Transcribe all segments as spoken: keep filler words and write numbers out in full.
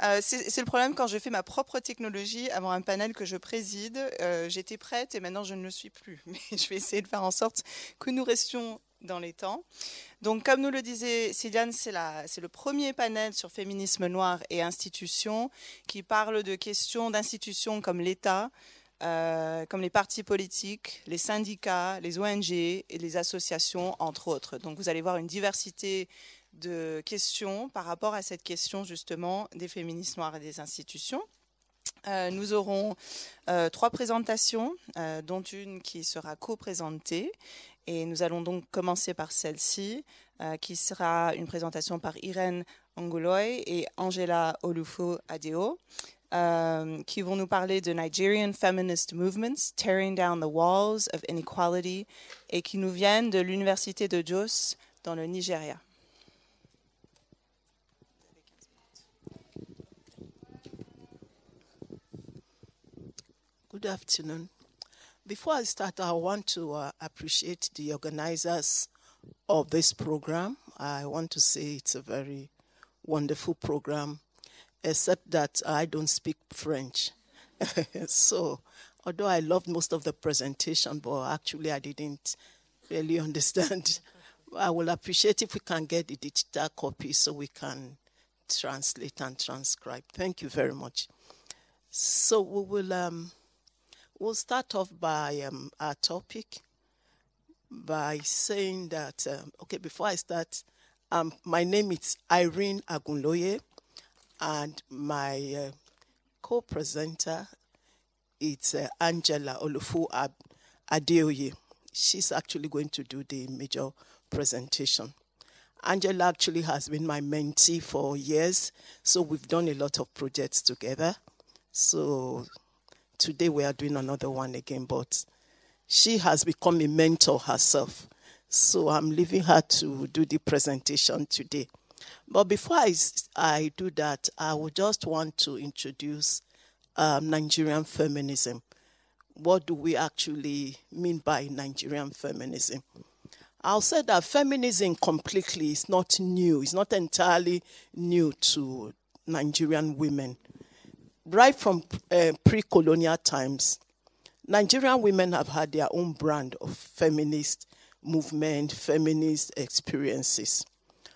Euh, c'est c'est le problème quand je fais ma propre technologie avant un panel que je préside. Euh, j'étais prête et maintenant je ne le suis plus. Mais je vais essayer de faire en sorte que nous restions dans les temps. Donc, comme nous le disait Sylviane, c'est la- c'est le premier panel sur féminisme noir et institutions qui parle de questions d'institutions comme l'État, euh, comme les partis politiques, les syndicats, les O N G et les associations, entre autres. Donc, vous allez voir une diversité de questions par rapport à cette question justement des féministes noirs et des institutions. Euh, nous aurons euh, trois présentations, euh, dont une qui sera co-présentée. Et nous allons donc commencer par celle-ci, euh, qui sera une présentation par Irène Anguloy et Angela Olufo-Adeo, euh, qui vont nous parler de Nigerian Feminist Movements, Tearing Down the Walls of Inequality, et qui nous viennent de l'Université de Jos dans le Nigeria. Good afternoon. Before I start, I want to uh, appreciate the organizers of this program. I want to say it's a very wonderful program, except that I don't speak French. So, although I loved most of the presentation, but actually I didn't really understand. I will appreciate if we can get the digital copy so we can translate and transcribe. Thank you very much. So we will... Um, We'll start off by um, our topic by saying that, um, okay, before I start, um, my name is Irene Agunloye, and my uh, co-presenter is uh, Angela Olufo-Adeo. She's actually going to do the major presentation. Angela actually has been my mentee for years, so we've done a lot of projects together. So today we are doing another one again, but she has become a mentor herself. So I'm leaving her to do the presentation today. But before I, I do that, I would just want to introduce um, Nigerian feminism. What do we actually mean by Nigerian feminism? I'll say that feminism completely is not new. It's not entirely new to Nigerian women. Right from uh, pre-colonial times, Nigerian women have had their own brand of feminist movement, feminist experiences.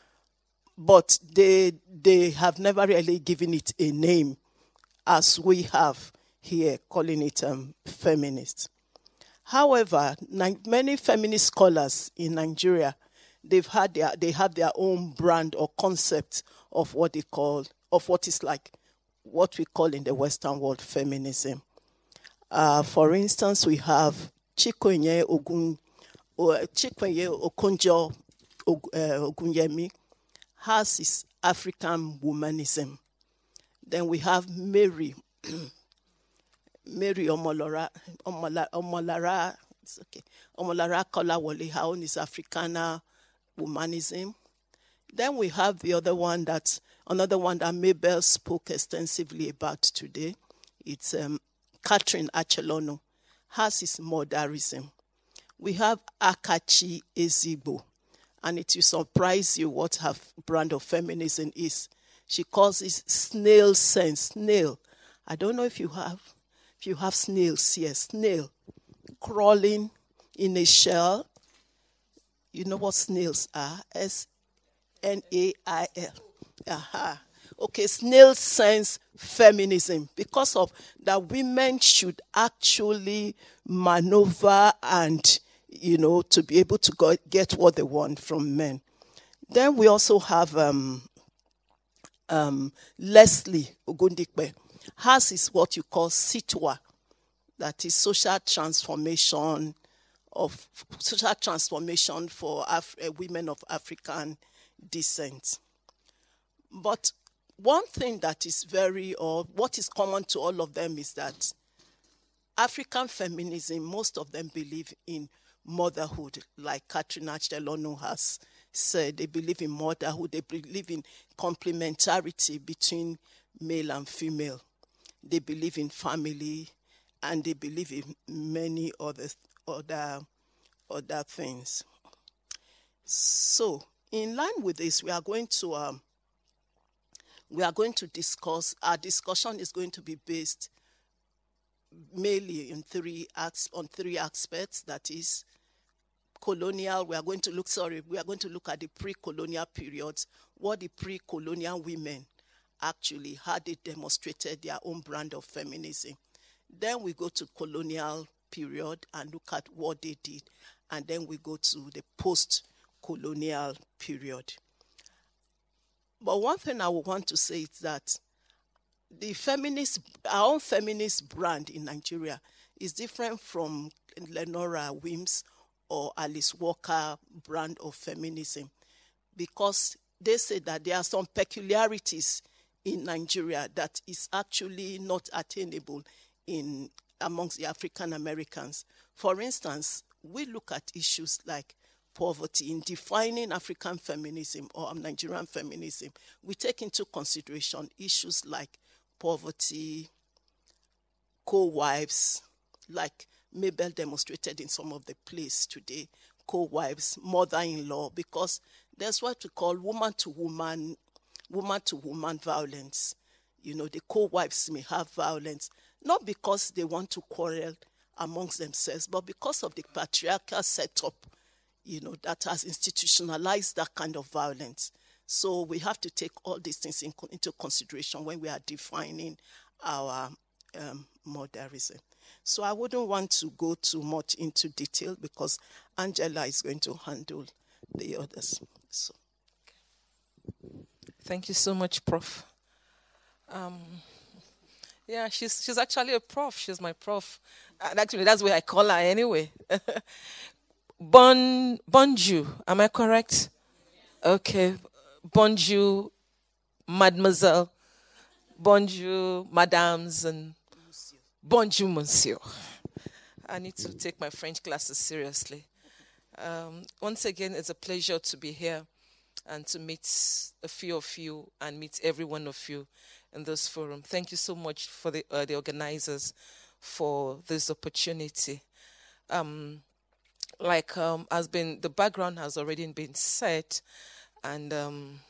But they, they have never really given it a name, as we have here, calling it um, feminist. However, ni- many feminist scholars in Nigeria, they've had their, they have their own brand or concept of what they call, of what is like, what we call in the Western world feminism. Uh, for instance, we have Chikwenye Ogun, or Chikwenye Okonjo Ogunyemi has his African womanism. Then we have Mary, Mary Omolara, Omolara, Omolara, it's okay, Omolara Kolawole, her own is Africana womanism. Then we have the other one that's another one that Mabel spoke extensively about today. It's um, Catherine Achelono, has his modernism. We have Akachi Ezigbo, and it will surprise you what her brand of feminism is. She calls it snail sense. Snail. I don't know if you have, if you have snails here. Snail crawling in a shell. You know what snails are? S N A I L. Aha. Okay, snail sense feminism, because of that women should actually maneuver and, you know, to be able to go, get what they want from men. Then we also have um, um, Leslie Ogundikpe. Hers is what you call Sitwa, that is social transformation of social transformation for Af- uh, women of African descent. But one thing that is very, or what is common to all of them is that African feminism, most of them believe in motherhood, like Catherine Achelono has said. They believe in motherhood. They believe in complementarity between male and female. They believe in family, and they believe in many other other other things. So, in line with this, we are going to um, We are going to discuss, our discussion is going to be based mainly in three acts, on three aspects. That is colonial, we are going to look, sorry, we are going to look at the pre-colonial periods, what the pre-colonial women actually, how they demonstrated their own brand of feminism. Then we go to colonial period and look at what they did. And then we go to the post-colonial period. But one thing I would want to say is that the feminist, our own feminist brand in Nigeria is different from Lenora Wilms or Alice Walker brand of feminism, because they say that there are some peculiarities in Nigeria that is actually not attainable in amongst the African Americans. For instance, we look at issues like poverty. In defining African feminism or Nigerian feminism, we take into consideration issues like poverty, co-wives, like Mabel demonstrated in some of the plays today, co-wives, mother-in-law, because that's what we call woman-to-woman, woman-to-woman violence. You know, the co-wives may have violence, not because they want to quarrel amongst themselves, but because of the patriarchal setup, you know, that has institutionalized that kind of violence. So we have to take all these things in, into consideration when we are defining our um, modernism. So I wouldn't want to go too much into detail because Angela is going to handle the others. So. Thank you so much, Prof. Um, yeah, she's she's actually a prof. She's my prof. And actually, that's where I call her anyway. Bon, bonjour, am I correct? Okay. Bonjour, mademoiselle. Bonjour, madams, and bonjour, monsieur. I need to take my French classes seriously. Um, once again, it's a pleasure to be here and to meet a few of you and meet every one of you in this forum. Thank you so much for the uh, the organizers for this opportunity. Um, like um, has been the background has already been set, and um,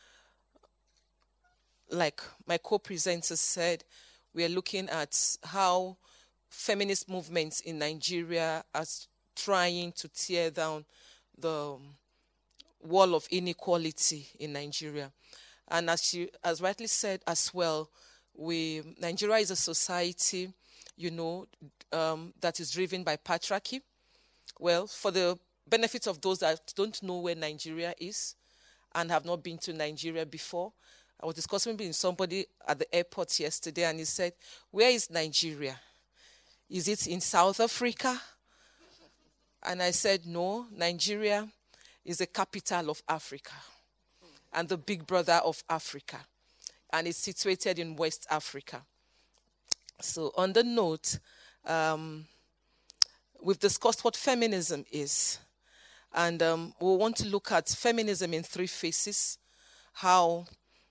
like my co-presenter said, we are looking at how feminist movements in Nigeria are trying to tear down the wall of inequality in Nigeria. And as she has rightly said as well, we Nigeria is a society, you know, um, that is driven by patriarchy. Well, for the benefit of those that don't know where Nigeria is and have not been to Nigeria before, I was discussing with somebody at the airport yesterday, and he said, "Where is Nigeria? Is it in South Africa?" And I said, "No, Nigeria is the capital of Africa and the big brother of Africa, and it's situated in West Africa." So on the note, um, we've discussed what feminism is, and um, we want to look at feminism in three phases, how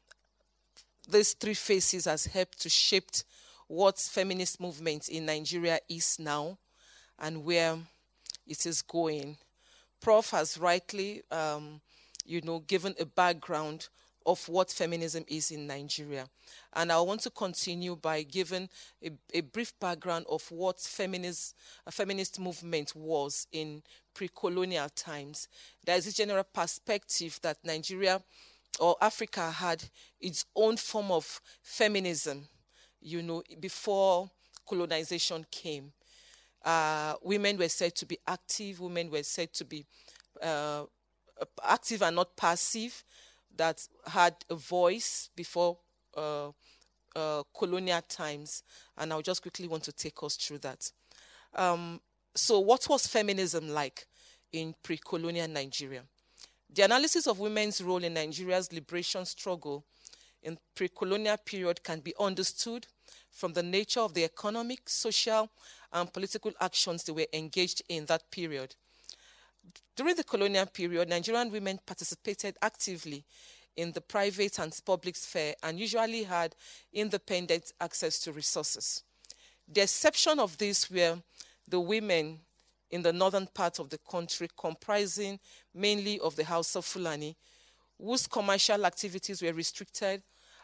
these three phases has helped to shape what feminist movement in Nigeria is now and where it is going. Prof has rightly, um, you know, given a background of what feminism is in Nigeria. And I want to continue by giving a, a brief background of what feminist, a feminist movement was in pre-colonial times. There is a general perspective that Nigeria or Africa had its own form of feminism, you know, before colonization came. Uh, women were said to be active, women were said to be uh, active and not passive, that had a voice before uh, uh, colonial times. And I'll just quickly want to take us through that. Um, so what was feminism like in pre-colonial Nigeria? The analysis of women's role in Nigeria's liberation struggle in pre-colonial period can be understood from the nature of the economic, social, and political actions they were engaged in that period. During the colonial period, Nigerian women participated actively in the private and public sphere and usually had independent access to resources. The exception of this were the women in the northern part of the country, comprising mainly of the Hausa Fulani, whose commercial activities were restricted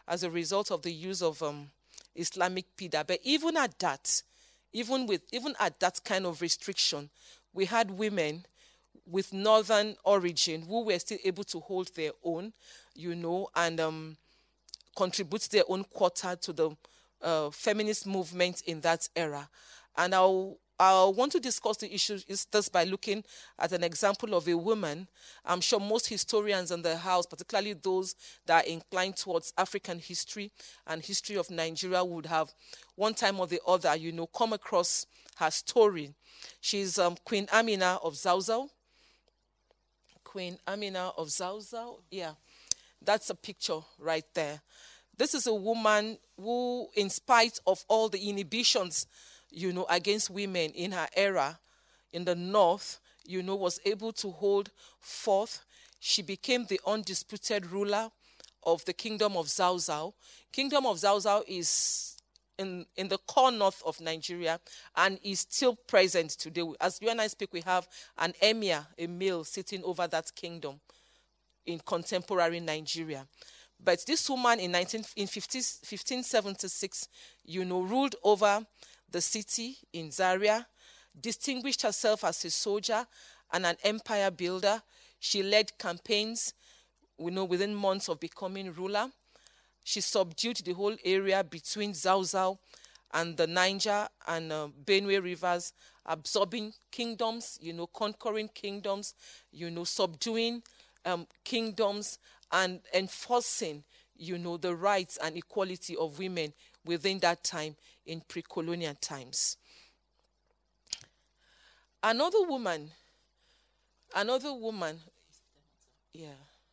as a result of the use of um, Islamic P I D A. But even at that, even with even at that kind of restriction, we had women with northern origin who were still able to hold their own, you know, and um, contribute their own quota to the uh, feminist movement in that era. And I'll, I want to discuss the issue is this by looking at an example of a woman. I'm sure most historians in the house, particularly those that are inclined towards African history and history of Nigeria, would have one time or the other, you know, come across her story. She's um, Queen Amina of Zauzau. Queen Amina of Zauzau, yeah, that's a picture right there. This is a woman who, in spite of all the inhibitions, you know, against women in her era in the north, you know, was able to hold forth. She became the undisputed ruler of the Kingdom of Zauzau. Kingdom of Zauzau is in, in the core north of Nigeria and is still present today. As you and I speak, we have an emir, a male, sitting over that kingdom in contemporary Nigeria. But this woman in, nineteen, in fifteen seventy-six, you know, ruled over the city in Zaria, distinguished herself as a soldier and an empire builder. She led campaigns, you know, within months of becoming ruler. She subdued the whole area between Zauzau and the Niger and uh, Benue rivers, absorbing kingdoms, you know, conquering kingdoms, you know, subduing um, kingdoms and enforcing, you know, the rights and equality of women within that time in pre-colonial times. Another woman, another woman, yeah,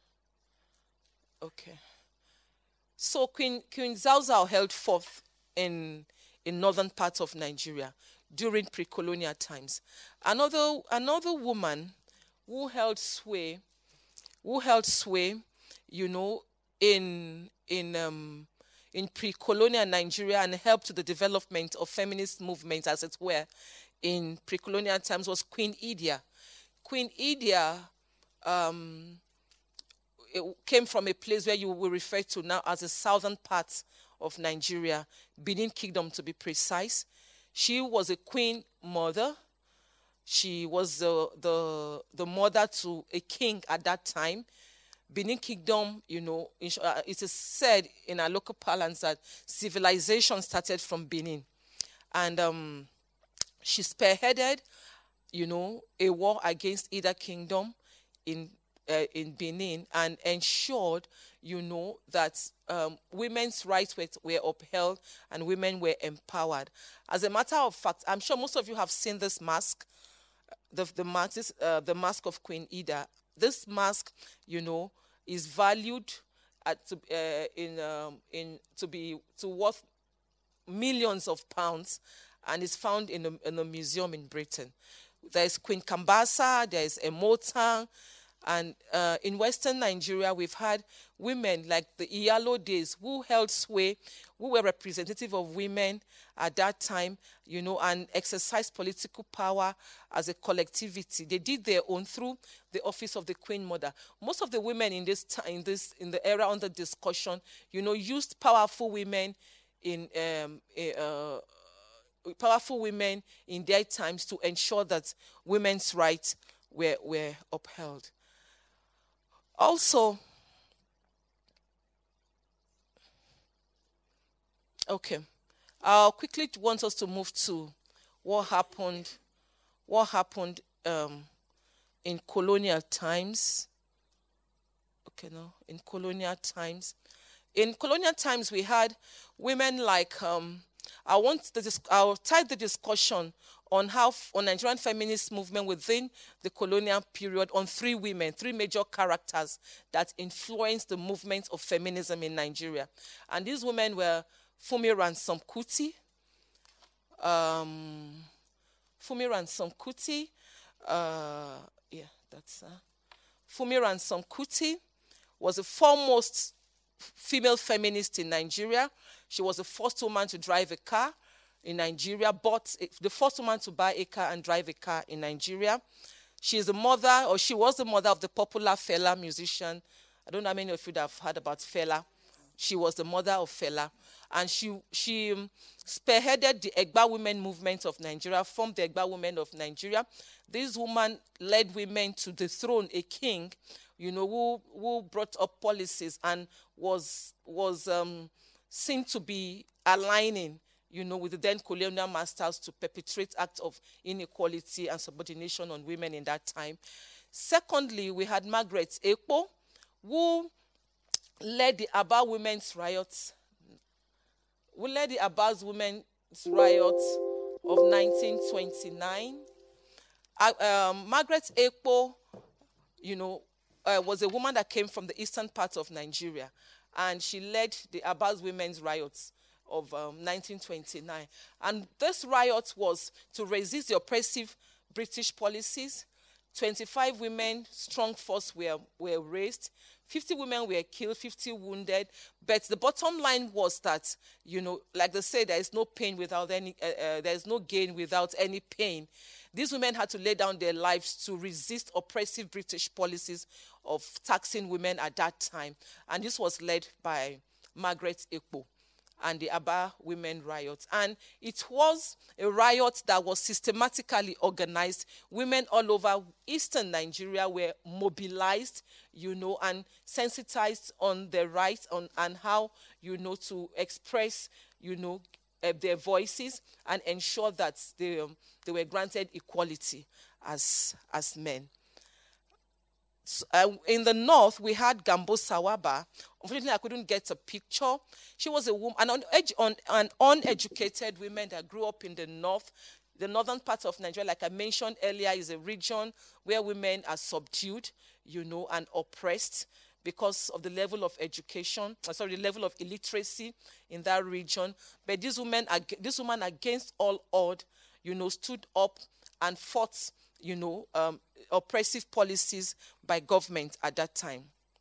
okay. So Queen, Queen Zauzau held forth in, in northern parts of Nigeria during pre-colonial times. Another, another woman who held sway, who held sway, you know, in, in, um, in pre-colonial Nigeria and helped to the development of feminist movements, as it were, in pre-colonial times was Queen Idia. Queen Idia um, it came from a place where you will refer to now as the southern part of Nigeria, Benin Kingdom to be precise. She was a queen mother. She was the, the, the mother to a king at that time. Benin Kingdom, you know, it is said in our local parlance that civilization started from Benin. And um, she spearheaded, you know, a war against either kingdom in uh, in Benin and ensured, you know, that um, women's rights were, were upheld and women were empowered. As a matter of fact, I'm sure most of you have seen this mask, the the mask, this, uh, the mask of Queen Ida. This mask, you know, is valued at to, uh, in um, in to be to worth millions of pounds, and is found in a, in a museum in Britain. There is Queen Kambasa, there is Emotang, and uh, in Western Nigeria, we've had women like the Iyalo days who held sway, who were representative of women at that time, you know, and exercised political power as a collectivity. They did their own through the office of the Queen Mother. Most of the women in this time, in this in the era under discussion, you know, used powerful women in um, uh, powerful women in their times to ensure that women's rights were were upheld. Also, okay, I'll quickly want us to move to what happened, what happened um, in colonial times. Okay, no, in colonial times. In colonial times, we had women like, um, I want the, I'll tie the discussion on how on Nigerian feminist movement within the colonial period on three women, three major characters that influenced the movement of feminism in Nigeria. And these women were Funmi Ransome Kuti, um, Funmi Ransome Kuti, uh, yeah, that's uh, Funmi Ransome Kuti was the foremost female feminist in Nigeria. She was the first woman to drive a car in Nigeria, bought the first woman to buy a car and drive a car in Nigeria. She is the mother, or she was the mother of the popular Fela musician. I don't know how many of you that have heard about Fela. she was the mother of Fela, and she she um, spearheaded the Egba women movement of Nigeria, formed the Egba women of Nigeria. This woman led women to dethrone a king, you know, who who brought up policies and was was um, seen to be aligning, you know, with the then colonial masters to perpetrate acts of inequality and subordination on women in that time. Secondly, we had Margaret Ekpo, who led the Aba Women's Riots, who led the Aba's Women's Riots of nineteen twenty-nine. Uh, um, Margaret Ekpo, you know, uh, was a woman that came from the eastern part of Nigeria, and she led the Aba's Women's Riots of um, nineteen twenty-nine. And this riot was to resist the oppressive British policies. twenty-five women, strong force were, were raised. fifty women were killed, fifty wounded. But the bottom line was that, you know, like they say, there is no pain without any, uh, uh, there is no gain without any pain. These women had to lay down their lives to resist oppressive British policies of taxing women at that time. And this was led by Margaret Ekpo and the Aba Women Riot. And it was a riot that was systematically organized. Women all over eastern Nigeria were mobilized, you know, and sensitized on their rights on, and how, you know, to express, you know, uh, their voices and ensure that they, um, they were granted equality as, as men. So, uh, in the north, we had Gambo Sawaba. Unfortunately, I couldn't get a picture. She was a woman, an, un, an uneducated woman that grew up in the north. The northern part of Nigeria, like I mentioned earlier, is a region where women are subdued, you know, and oppressed because of the level of education, sorry, the level of illiteracy in that region. But this woman, this woman against all odds, you know, stood up and fought, you know, um, oppressive policies by government at that time.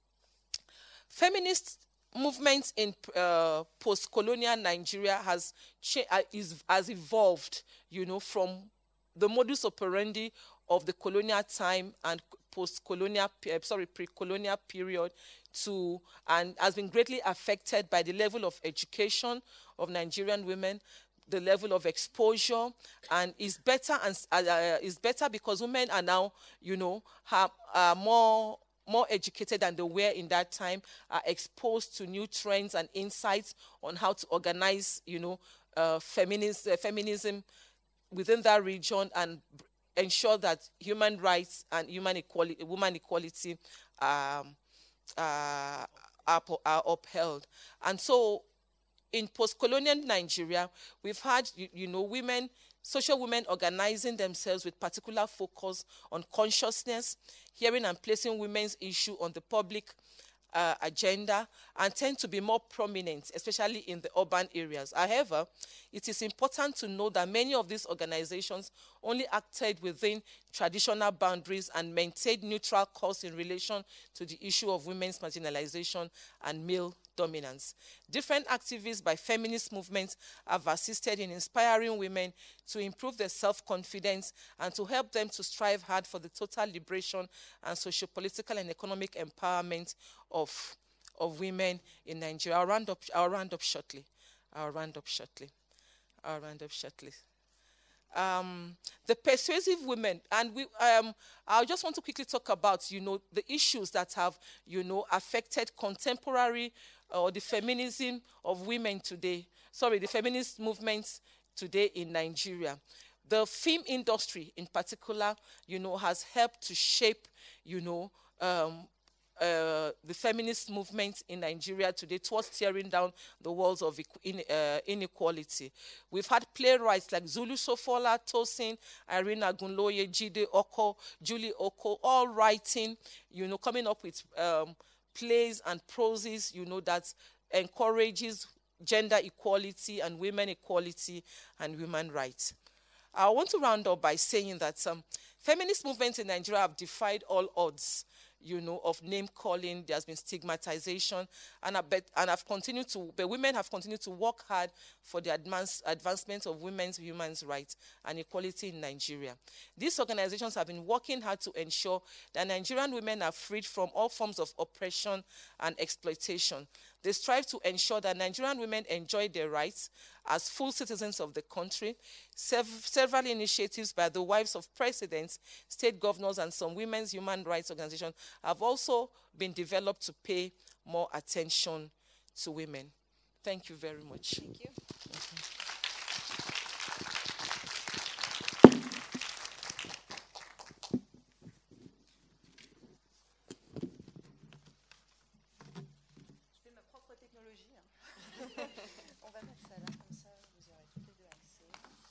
Feminist movements in uh, post-colonial Nigeria has, uh, is, has evolved, you know, from the modus operandi of the colonial time and post-colonial, uh, sorry, pre-colonial period to, and has been greatly affected by the level of education of Nigerian women, the level of exposure, and is better and uh, is better because women are now, you know, have, are more more educated than they were in that time, are exposed to new trends and insights on how to organize, you know, uh, feminism, uh, feminism within that region and ensure that human rights and human equality, woman equality um, uh, are, are upheld. And so, in post-colonial Nigeria, we've had, you, you know, women, social women organizing themselves with particular focus on consciousness, hearing and placing women's issue on the public uh, agenda, and tend to be more prominent, especially in the urban areas. However, it is important to know that many of these organizations only acted within traditional boundaries and maintained neutral course in relation to the issue of women's marginalization and male dominance. Different activities by feminist movements have assisted in inspiring women to improve their self-confidence and to help them to strive hard for the total liberation and socio-political and economic empowerment of, of women in Nigeria. I'll round up, I'll round up shortly. I'll round up shortly. I'll round up shortly. Um, the persuasive women, and we, um, I just want to quickly talk about, you know, the issues that have, you know, affected contemporary or uh, the feminism of women today. Sorry, the feminist movements today in Nigeria. The film industry, in particular, you know, has helped to shape, you know, um, Uh, the feminist movement in Nigeria today towards tearing down the walls of in, uh, inequality. We've had playwrights like Zulu Sofola, Tosin, Irene Agunloye, Jide Oko, Julie Oko, all writing, you know, coming up with um, plays and proses, you know, that encourages gender equality and women equality and women rights. I want to round up by saying that um, feminist movements in Nigeria have defied all odds, you know, of name calling. There's been stigmatization, and I bet, and I've continued to, but women have continued to work hard for the advance, advancement of women's human rights and equality in Nigeria. These organizations have been working hard to ensure that Nigerian women are freed from all forms of oppression and exploitation. They strive to ensure that Nigerian women enjoy their rights as full citizens of the country. Sev- several initiatives by the wives of presidents, state governors, and some women's human rights organizations have also been developed to pay more attention to women. Thank you very much. Thank you. Mm-hmm. On va mettre ça là, comme ça vous aurez toutes les deux accès.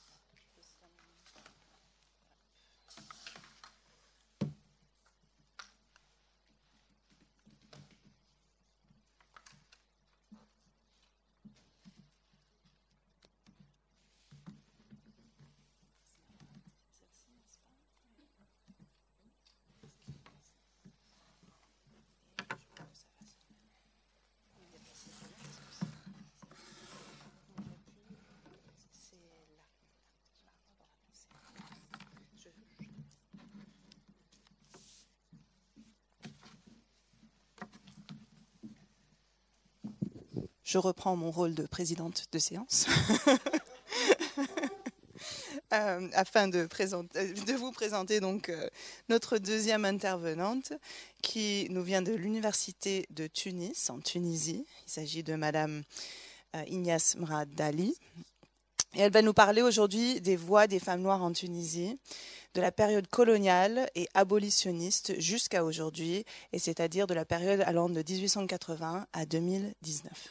Je reprends mon rôle de présidente de séance euh, afin de, présenter, de vous présenter donc euh, notre deuxième intervenante qui nous vient de l'université de Tunis, en Tunisie. Il s'agit de Madame euh, Ignace Mrad Dali. Et elle va nous parler aujourd'hui des voix des femmes noires en Tunisie, de la période coloniale et abolitionniste jusqu'à aujourd'hui, et c'est-à-dire de la période allant de dix-huit cent quatre-vingts à deux mille dix-neuf.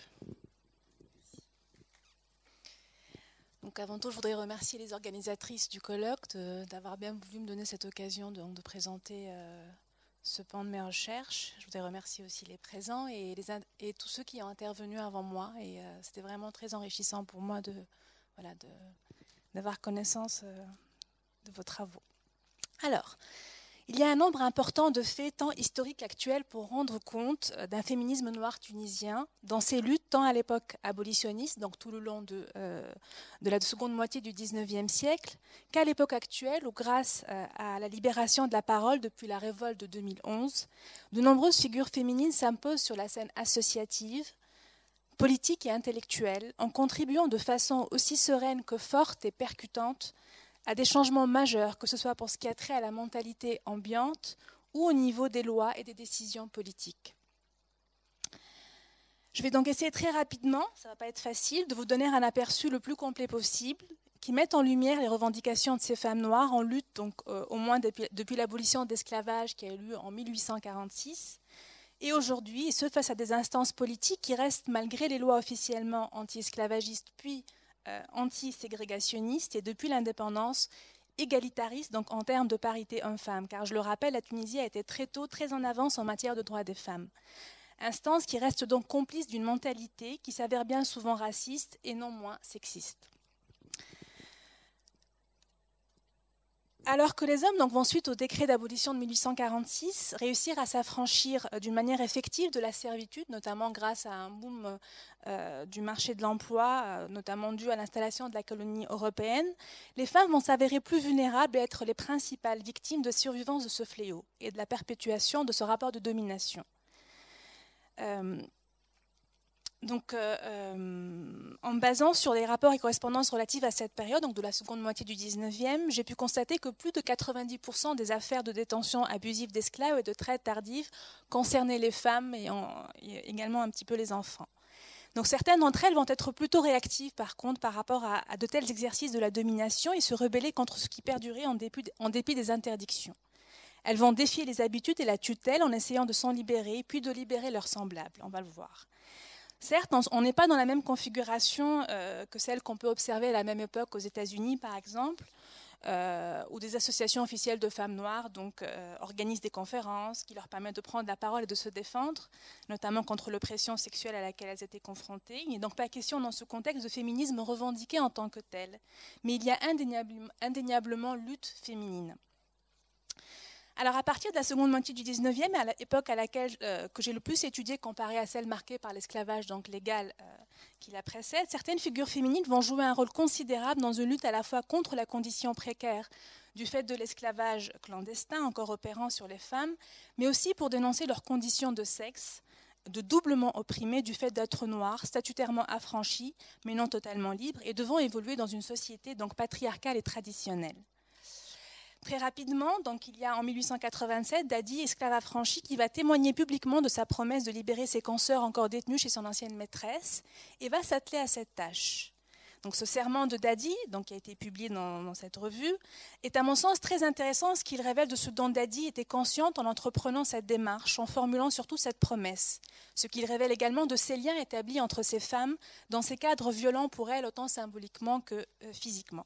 Donc avant tout, je voudrais remercier les organisatrices du colloque de, d'avoir bien voulu me donner cette occasion de, de présenter euh, ce pan de mes recherches. Je voudrais remercier aussi les présents et, les, et tous ceux qui ont intervenu avant moi. Et euh, c'était vraiment très enrichissant pour moi de, voilà, de, d'avoir connaissance euh, de vos travaux. Alors, il y a un nombre important de faits tant historiques qu'actuels pour rendre compte d'un féminisme noir tunisien dans ses luttes tant à l'époque abolitionniste, donc tout le long de, euh, de la seconde moitié du dix-neuvième siècle, qu'à l'époque actuelle où grâce euh, à la libération de la parole depuis la révolte de deux mille onze, de nombreuses figures féminines s'imposent sur la scène associative, politique et intellectuelle en contribuant de façon aussi sereine que forte et percutante à des changements majeurs, que ce soit pour ce qui a trait à la mentalité ambiante ou au niveau des lois et des décisions politiques. Je vais donc essayer très rapidement, ça ne va pas être facile, de vous donner un aperçu le plus complet possible qui mette en lumière les revendications de ces femmes noires en lutte donc, euh, au moins depuis, depuis l'abolition de l'esclavage qui a eu lieu en mille huit cent quarante-six et aujourd'hui, et ce face à des instances politiques qui restent, malgré les lois officiellement anti-esclavagistes puis Euh, anti-ségrégationniste et depuis l'indépendance égalitariste, donc en termes de parité homme-femme. Car je le rappelle, la Tunisie a été très tôt très en avance en matière de droits des femmes. Instance qui reste donc complice d'une mentalité qui s'avère bien souvent raciste et non moins sexiste. Alors que les hommes donc, vont suite au décret d'abolition de mille huit cent quarante-six réussir à s'affranchir euh, d'une manière effective de la servitude, notamment grâce à un boom euh, du marché de l'emploi, euh, notamment dû à l'installation de la colonie européenne, les femmes vont s'avérer plus vulnérables et être les principales victimes de survivance de ce fléau et de la perpétuation de ce rapport de domination. Euh, Donc, euh, euh, en me basant sur les rapports et correspondances relatives à cette période, donc de la seconde moitié du dix-neuvième, j'ai pu constater que plus de quatre-vingt-dix pour cent des affaires de détention abusive d'esclaves et de traite tardive concernaient les femmes et, en, et également un petit peu les enfants. Donc, certaines d'entre elles vont être plutôt réactives, par contre, par rapport à, à de tels exercices de la domination et se rebeller contre ce qui perdurait en dépit, en dépit des interdictions. Elles vont défier les habitudes et la tutelle en essayant de s'en libérer, puis de libérer leurs semblables. On va le voir. Certes, on n'est pas dans la même configuration euh, que celle qu'on peut observer à la même époque aux États-Unis, par exemple, euh, où des associations officielles de femmes noires donc, euh, organisent des conférences qui leur permettent de prendre la parole et de se défendre, notamment contre l'oppression sexuelle à laquelle elles étaient confrontées. Il n'est donc pas question dans ce contexte de féminisme revendiqué en tant que tel, mais il y a indéniablement, indéniablement lutte féminine. Alors, à partir de la seconde moitié du dix-neuvième, à l'époque à laquelle euh, que j'ai le plus étudié comparée à celle marquée par l'esclavage donc légal euh, qui la précède, certaines figures féminines vont jouer un rôle considérable dans une lutte à la fois contre la condition précaire du fait de l'esclavage clandestin encore opérant sur les femmes, mais aussi pour dénoncer leurs conditions de sexe de doublement opprimées du fait d'être noires, statutairement affranchies, mais non totalement libres, et devant évoluer dans une société donc patriarcale et traditionnelle. Très rapidement, donc, il y a en mille huit cent quatre-vingt-sept Dadi, esclave affranchi, qui va témoigner publiquement de sa promesse de libérer ses consoeurs encore détenues chez son ancienne maîtresse et va s'atteler à cette tâche. Donc, ce serment de Dadi, donc, qui a été publié dans, dans cette revue, est à mon sens très intéressant, ce qu'il révèle de ce dont Dadi était consciente en entreprenant cette démarche, en formulant surtout cette promesse. Ce qu'il révèle également de ces liens établis entre ces femmes dans ces cadres violents pour elles, autant symboliquement que euh, physiquement.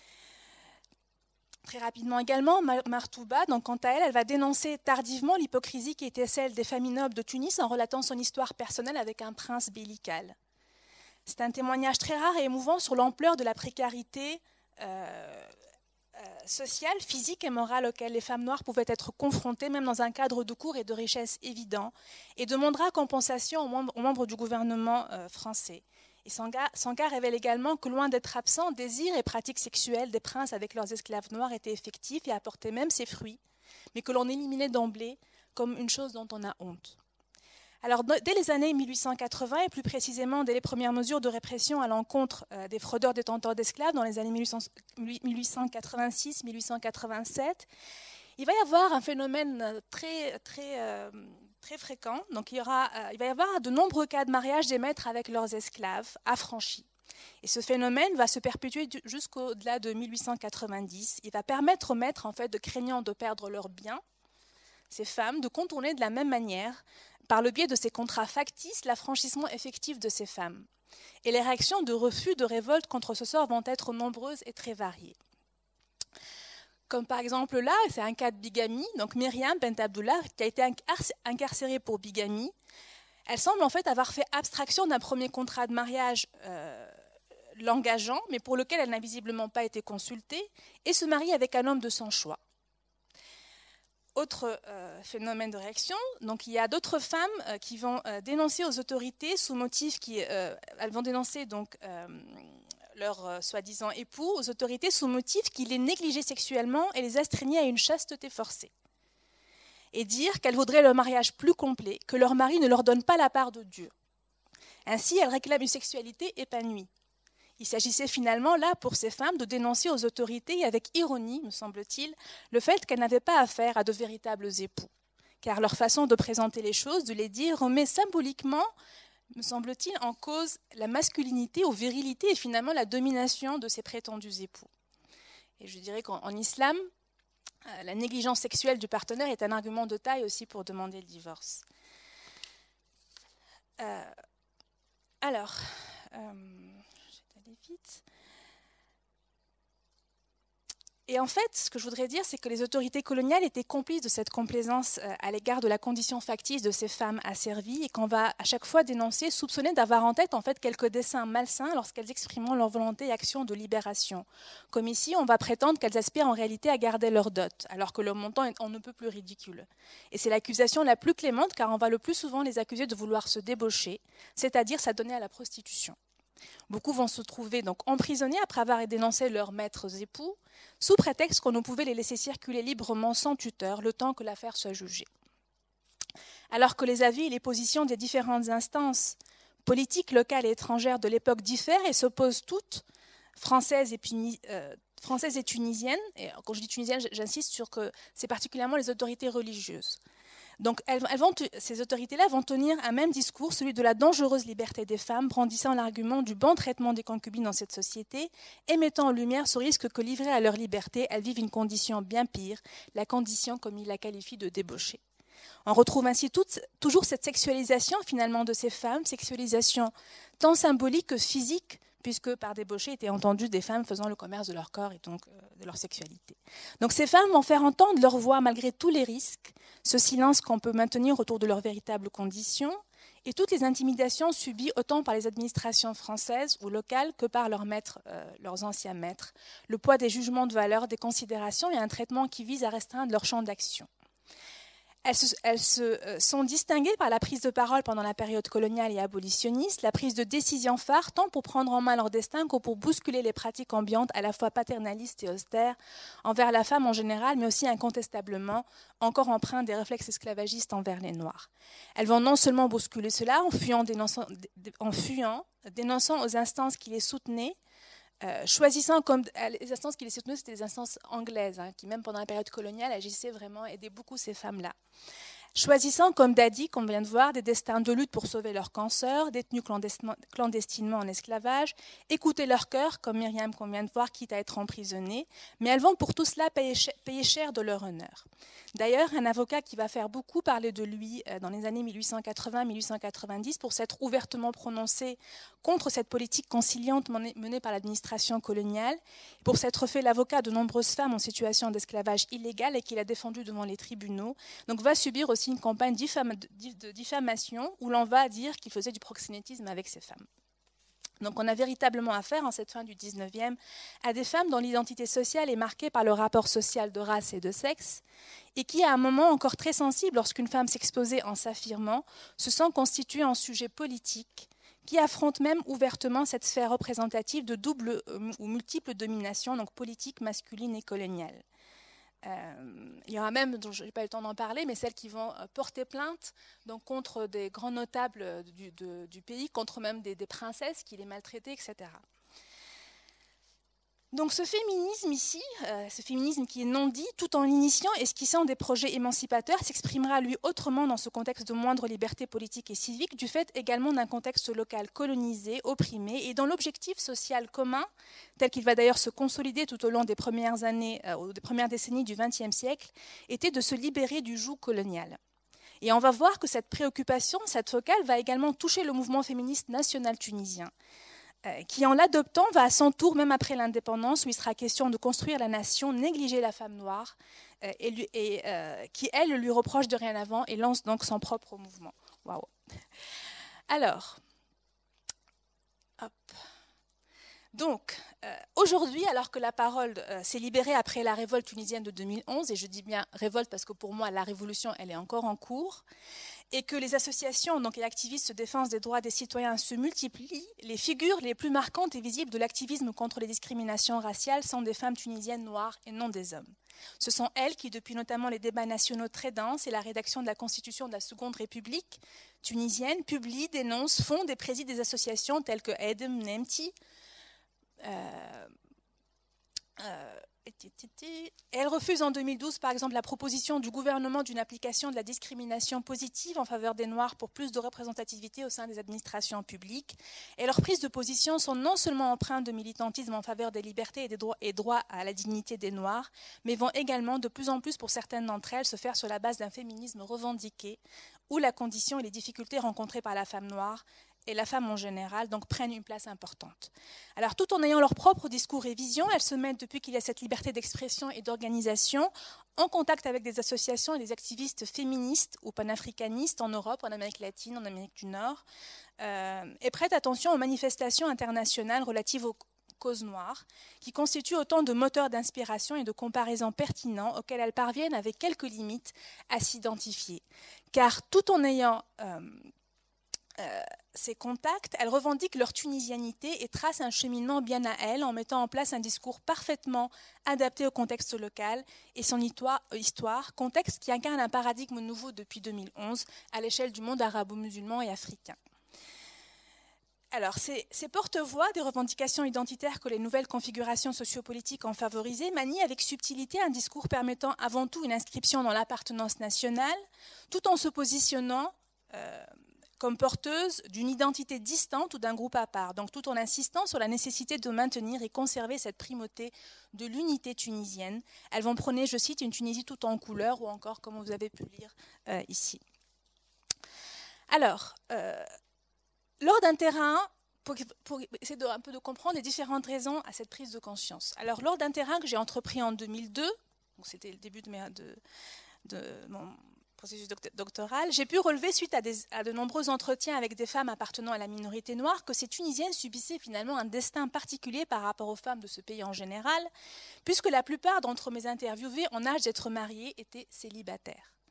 Très rapidement également, Martouba, donc, quant à elle, elle va dénoncer tardivement l'hypocrisie qui était celle des familles nobles de Tunis en relatant son histoire personnelle avec un prince bellical. C'est un témoignage très rare et émouvant sur l'ampleur de la précarité euh, euh, sociale, physique et morale auquel les femmes noires pouvaient être confrontées, même dans un cadre de cours et de richesse évident, et demandera compensation aux membres, aux membres du gouvernement euh, français. Et Sangha, Sangha révèle également que, loin d'être absent, désirs et pratiques sexuelles des princes avec leurs esclaves noirs étaient effectifs et apportaient même ses fruits, mais que l'on éliminait d'emblée comme une chose dont on a honte. Alors, dès les années mille huit cent quatre-vingts, et plus précisément dès les premières mesures de répression à l'encontre euh, des fraudeurs détenteurs d'esclaves dans les années mille huit cent quatre-vingt-six mille huit cent quatre-vingt-sept, il va y avoir un phénomène très, très, euh, très fréquent. Donc, il, y aura, euh, il va y avoir de nombreux cas de mariage des maîtres avec leurs esclaves affranchis. Et ce phénomène va se perpétuer jusqu'au-delà de mille huit cent quatre-vingt-dix. Il va permettre aux maîtres, en fait, de craignant de perdre leurs biens, ces femmes, de contourner de la même manière, par le biais de ces contrats factices, l'affranchissement effectif de ces femmes. Et les réactions de refus, de révolte contre ce sort vont être nombreuses et très variées. Comme par exemple là, c'est un cas de bigamie, donc Myriam Bent Abdullah, qui a été incarcérée pour bigamie. Elle semble en fait avoir fait abstraction d'un premier contrat de mariage euh, l'engageant, mais pour lequel elle n'a visiblement pas été consultée, et se marie avec un homme de son choix. Autre euh, phénomène de réaction, donc il y a d'autres femmes euh, qui vont euh, dénoncer aux autorités sous motif qui, euh, elles vont dénoncer donc euh, leur euh, soi-disant époux aux autorités sous motif qu'il les négligeait sexuellement et les astreignait à une chasteté forcée. Et dire qu'elles voudraient leur mariage plus complet, que leur mari ne leur donne pas la part de Dieu. Ainsi, elles réclament une sexualité épanouie. Il s'agissait finalement là pour ces femmes de dénoncer aux autorités, avec ironie, me semble-t-il, le fait qu'elles n'avaient pas affaire à de véritables époux. Car leur façon de présenter les choses, de les dire, remet symboliquement, me semble-t-il, en cause la masculinité ou virilité et finalement la domination de ces prétendus époux. Et je dirais qu'en islam, la négligence sexuelle du partenaire est un argument de taille aussi pour demander le divorce. Euh, alors... Euh, Vite. Et en fait, ce que je voudrais dire, c'est que les autorités coloniales étaient complices de cette complaisance à l'égard de la condition factice de ces femmes asservies et qu'on va à chaque fois dénoncer, soupçonner d'avoir en tête en fait quelques desseins malsains lorsqu'elles expriment leur volonté et action de libération. Comme ici, on va prétendre qu'elles aspirent en réalité à garder leur dot, alors que leur montant est on ne peut plus ridicule. Et c'est l'accusation la plus clémente, car on va le plus souvent les accuser de vouloir se débaucher, c'est-à-dire s'adonner à la prostitution. Beaucoup vont se trouver donc emprisonnés après avoir dénoncé leurs maîtres époux, sous prétexte qu'on ne pouvait les laisser circuler librement sans tuteur, le temps que l'affaire soit jugée. Alors que les avis et les positions des différentes instances politiques, locales et étrangères de l'époque diffèrent et s'opposent toutes, françaises et, puni, euh, françaises et tunisiennes, et quand je dis tunisiennes, j'insiste sur que c'est particulièrement les autorités religieuses. Donc, elles, elles vont, ces autorités-là vont tenir un même discours, celui de la dangereuse liberté des femmes, brandissant l'argument du bon traitement des concubines dans cette société et mettant en lumière ce risque que, livrées à leur liberté, elles vivent une condition bien pire, la condition, comme il la qualifie, de débauché. On retrouve ainsi toute, toujours cette sexualisation, finalement, de ces femmes, sexualisation tant symbolique que physique, puisque par débauché étaient entendues des femmes faisant le commerce de leur corps et donc euh, de leur sexualité. Donc ces femmes vont faire entendre leur voix malgré tous les risques, ce silence qu'on peut maintenir autour de leurs véritables conditions, et toutes les intimidations subies autant par les administrations françaises ou locales que par leurs maîtres, euh, leurs anciens maîtres, le poids des jugements de valeur, des considérations et un traitement qui vise à restreindre leur champ d'action. Elles se, elles se euh, sont distinguées par la prise de parole pendant la période coloniale et abolitionniste, la prise de décision phare tant pour prendre en main leur destin que pour bousculer les pratiques ambiantes à la fois paternalistes et austères envers la femme en général, mais aussi incontestablement encore empreintes des réflexes esclavagistes envers les Noirs. Elles vont non seulement bousculer cela en fuyant, dénonçant, en fuyant dénonçant aux instances qui les soutenaient, Euh, choisissant comme les instances qui les soutenaient, c'était des instances anglaises, hein, qui même pendant la période coloniale agissaient vraiment, aidaient beaucoup ces femmes-là. Choisissant comme Dadi, qu'on vient de voir, des destins de lutte pour sauver leurs consoeurs, détenus clandestinement en esclavage, écouter leur cœur, comme Myriam qu'on vient de voir, quitte à être emprisonnée, mais elles vont pour tout cela payer cher, payer cher de leur honneur. D'ailleurs, un avocat qui va faire beaucoup parler de lui dans les années mille huit cent quatre-vingts mille huit cent quatre-vingt-dix pour s'être ouvertement prononcé contre cette politique conciliante menée par l'administration coloniale, pour s'être fait l'avocat de nombreuses femmes en situation d'esclavage illégal et qu'il a défendu devant les tribunaux, donc va subir aussi une campagne de diffamation où l'on va dire qu'il faisait du proxénétisme avec ces femmes. Donc on a véritablement affaire, en cette fin du dix-neuvième, à des femmes dont l'identité sociale est marquée par le rapport social de race et de sexe, et qui, à un moment encore très sensible, lorsqu'une femme s'exposait en s'affirmant, se sent constituée en sujet politique, qui affronte même ouvertement cette sphère représentative de double ou multiple domination, donc politique, masculine et coloniale. Euh, il y aura même, dont je n'ai pas eu le temps d'en parler, mais celles qui vont porter plainte donc, contre des grands notables du, de, du pays, contre même des, des princesses qui les maltraitaient, et cetera. Donc ce féminisme ici, euh, ce féminisme qui est non dit, tout en initiant et esquissant des projets émancipateurs, s'exprimera lui autrement dans ce contexte de moindre liberté politique et civique, du fait également d'un contexte local colonisé, opprimé, et dont l'objectif social commun, tel qu'il va d'ailleurs se consolider tout au long des premières années, euh, des premières décennies du vingtième siècle, était de se libérer du joug colonial. Et on va voir que cette préoccupation, cette focale, va également toucher le mouvement féministe national tunisien, qui, en l'adoptant, va à son tour, même après l'indépendance, où il sera question de construire la nation, négliger la femme noire, euh, et, lui, et euh, qui, elle, lui reproche de rien avant et lance donc son propre mouvement. Waouh. Alors, hop. Donc, euh, aujourd'hui, alors que la parole euh, s'est libérée après la révolte tunisienne de deux mille onze, et je dis bien révolte parce que pour moi, la révolution, elle est encore en cours, et que les associations donc, et activistes de défense des droits des citoyens se multiplient, les figures les plus marquantes et visibles de l'activisme contre les discriminations raciales sont des femmes tunisiennes noires et non des hommes. Ce sont elles qui, depuis notamment les débats nationaux très denses et la rédaction de la Constitution de la Seconde République tunisienne, publient, dénoncent, fondent et président des associations telles que Edem, Nemti, Euh, euh, et elle refuse en deux mille douze, par exemple, la proposition du gouvernement d'une application de la discrimination positive en faveur des Noirs pour plus de représentativité au sein des administrations publiques. Et leurs prises de position sont non seulement empreintes de militantisme en faveur des libertés et des droits, et droits à la dignité des Noirs, mais vont également de plus en plus, pour certaines d'entre elles, se faire sur la base d'un féminisme revendiqué, où la condition et les difficultés rencontrées par la femme noire et la femme en général, donc prennent une place importante. Alors, tout en ayant leur propre discours et vision, elles se mettent, depuis qu'il y a cette liberté d'expression et d'organisation, en contact avec des associations et des activistes féministes ou panafricanistes en Europe, en Amérique latine, en Amérique du Nord, euh, et prêtent attention aux manifestations internationales relatives aux causes noires, qui constituent autant de moteurs d'inspiration et de comparaison pertinents auxquels elles parviennent, avec quelques limites, à s'identifier. Car tout en ayant... Euh, Euh, ces contacts, elles revendiquent leur tunisianité et tracent un cheminement bien à elles en mettant en place un discours parfaitement adapté au contexte local et son histoire, contexte qui incarne un paradigme nouveau depuis deux mille onze à l'échelle du monde arabo-musulman et africain. Alors, ces, ces porte-voix des revendications identitaires que les nouvelles configurations sociopolitiques ont favorisées manient avec subtilité un discours permettant avant tout une inscription dans l'appartenance nationale, tout en se positionnant euh, comme porteuse d'une identité distante ou d'un groupe à part, donc tout en insistant sur la nécessité de maintenir et conserver cette primauté de l'unité tunisienne. Elles vont prôner, je cite, une Tunisie tout en couleurs, ou encore, comme vous avez pu le lire euh, ici. Alors, euh, lors d'un terrain, pour, pour essayer de, un peu de comprendre les différentes raisons à cette prise de conscience. Alors, lors d'un terrain que j'ai entrepris en deux mille deux, donc c'était le début de, mes, de, de mon processus doctoral, j'ai pu relever, suite à, des, à de nombreux entretiens avec des femmes appartenant à la minorité noire, que ces Tunisiennes subissaient finalement un destin particulier par rapport aux femmes de ce pays en général, puisque la plupart d'entre mes interviewées en âge d'être mariées étaient célibataires.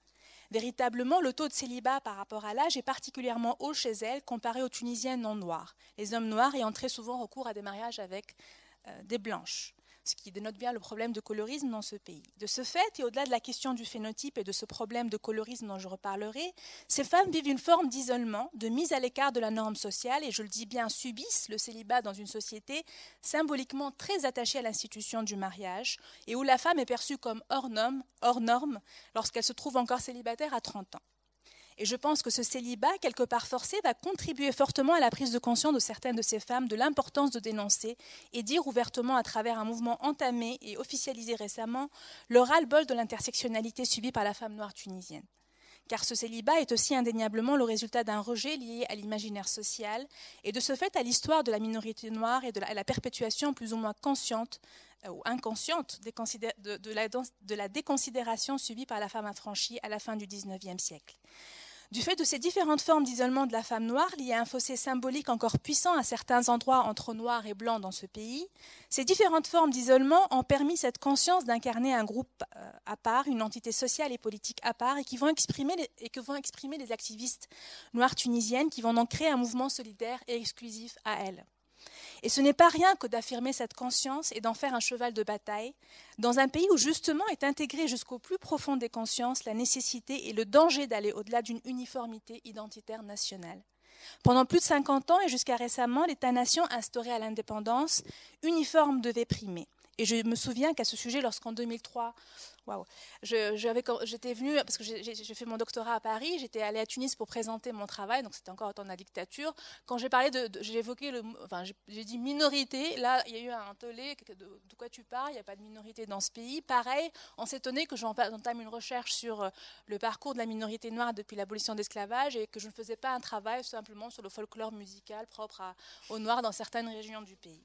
Véritablement, le taux de célibat par rapport à l'âge est particulièrement haut chez elles comparé aux Tunisiennes non noires, les hommes noirs ayant très souvent recours à des mariages avec euh, des blanches, ce qui dénote bien le problème de colorisme dans ce pays. De ce fait, et au-delà de la question du phénotype et de ce problème de colorisme dont je reparlerai, ces femmes vivent une forme d'isolement, de mise à l'écart de la norme sociale, et je le dis bien, subissent le célibat dans une société symboliquement très attachée à l'institution du mariage, et où la femme est perçue comme hors norme, hors norme lorsqu'elle se trouve encore célibataire à trente ans. Et je pense que ce célibat, quelque part forcé, va contribuer fortement à la prise de conscience de certaines de ces femmes de l'importance de dénoncer et dire ouvertement à travers un mouvement entamé et officialisé récemment le ras-le-bol de l'intersectionnalité subie par la femme noire tunisienne. Car ce célibat est aussi indéniablement le résultat d'un rejet lié à l'imaginaire social et de ce fait à l'histoire de la minorité noire et de la, à la perpétuation plus ou moins consciente euh, ou inconsciente de, de, la, de la déconsidération subie par la femme affranchie à la fin du dix-neuvième siècle. Du fait de ces différentes formes d'isolement de la femme noire, liées à un fossé symbolique encore puissant à certains endroits entre noirs et blancs dans ce pays, ces différentes formes d'isolement ont permis cette conscience d'incarner un groupe à part, une entité sociale et politique à part, et, qui vont exprimer les, et que vont exprimer les activistes noires tunisiennes, qui vont donc créer un mouvement solidaire et exclusif à elles. Et ce n'est pas rien que d'affirmer cette conscience et d'en faire un cheval de bataille, dans un pays où justement est intégré jusqu'au plus profond des consciences la nécessité et le danger d'aller au-delà d'une uniformité identitaire nationale. Pendant plus de cinquante ans et jusqu'à récemment, l'État-nation instauré à l'indépendance, uniforme devait primer. Et je me souviens qu'à ce sujet, lorsqu'en deux mille trois, waouh, je, j'avais, j'étais venue, parce que j'ai, j'ai fait mon doctorat à Paris, j'étais allée à Tunis pour présenter mon travail, donc c'était encore au temps de la dictature. Quand j'ai parlé de, de j'ai évoqué le, enfin j'ai, j'ai dit minorité, là il y a eu un tollé, de, de quoi tu parles, il n'y a pas de minorité dans ce pays. Pareil, on s'étonnait que j'entame une recherche sur le parcours de la minorité noire depuis l'abolition de l'esclavage et que je ne faisais pas un travail simplement sur le folklore musical propre à, aux Noirs dans certaines régions du pays.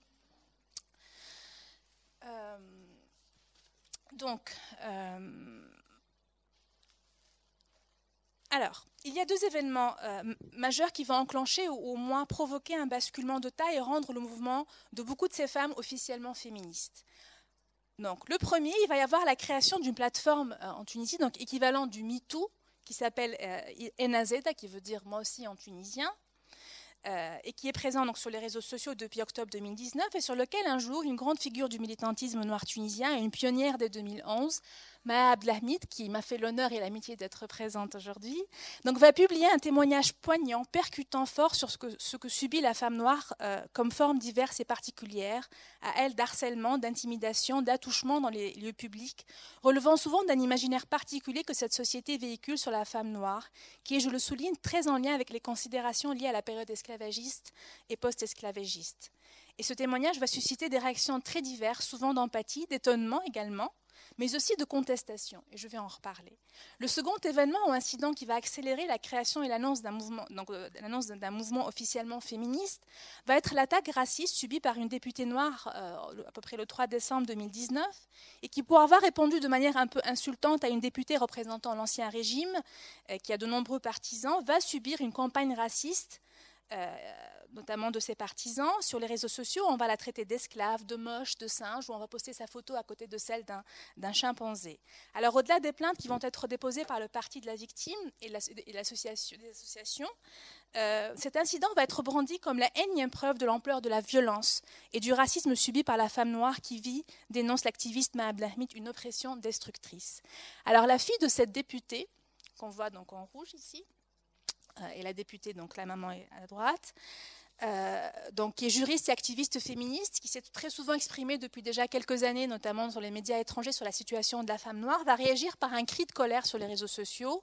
Euh, donc, euh, alors, il y a deux événements euh, majeurs qui vont enclencher ou au moins provoquer un basculement de taille et rendre le mouvement de beaucoup de ces femmes officiellement féministes. Donc, le premier, il va y avoir la création d'une plateforme euh, en Tunisie, donc équivalent du MeToo, qui s'appelle euh, Enazeda, qui veut dire moi aussi en tunisien. Euh, et qui est présent donc, sur les réseaux sociaux depuis octobre deux mille dix-neuf et sur lequel un jour une grande figure du militantisme noir tunisien et une pionnière dès deux mille onze, Maha Abdelhamid, qui m'a fait l'honneur et l'amitié d'être présente aujourd'hui, donc va publier un témoignage poignant, percutant fort sur ce que, ce que subit la femme noire euh, comme formes diverses et particulières, à elle d'harcèlement, d'intimidation, d'attouchement dans les lieux publics, relevant souvent d'un imaginaire particulier que cette société véhicule sur la femme noire, qui est, je le souligne, très en lien avec les considérations liées à la période esclavagiste et post-esclavagiste. Et ce témoignage va susciter des réactions très diverses, souvent d'empathie, d'étonnement également, mais aussi de contestation, et je vais en reparler. Le second événement ou incident qui va accélérer la création et l'annonce d'un mouvement, donc, euh, l'annonce d'un mouvement officiellement féministe va être l'attaque raciste subie par une députée noire euh, à peu près le trois décembre deux mille dix-neuf, et qui, pour avoir répondu de manière un peu insultante à une députée représentant l'ancien régime, euh, qui a de nombreux partisans, va subir une campagne raciste, euh, notamment de ses partisans. Sur les réseaux sociaux, on va la traiter d'esclave, de moche, de singe, ou on va poster sa photo à côté de celle d'un, d'un chimpanzé. Alors, au-delà des plaintes qui vont être déposées par le parti de la victime et, la, et l'association, des associations, euh, cet incident va être brandi comme la énième preuve de l'ampleur de la violence et du racisme subi par la femme noire qui vit, dénonce l'activiste Maha Abdelhamid, une oppression destructrice. Alors, la fille de cette députée, qu'on voit donc en rouge ici, euh, et la députée, donc la maman est à droite, Euh, donc, qui est juriste et activiste féministe, qui s'est très souvent exprimée depuis déjà quelques années, notamment sur les médias étrangers, sur la situation de la femme noire, va réagir par un cri de colère sur les réseaux sociaux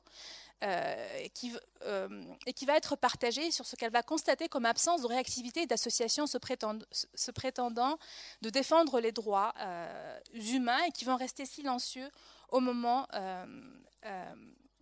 euh, qui, euh, et qui va être partagé sur ce qu'elle va constater comme absence de réactivité d'associations se, prétend, se prétendant de défendre les droits euh, humains et qui vont rester silencieux au moment euh, euh,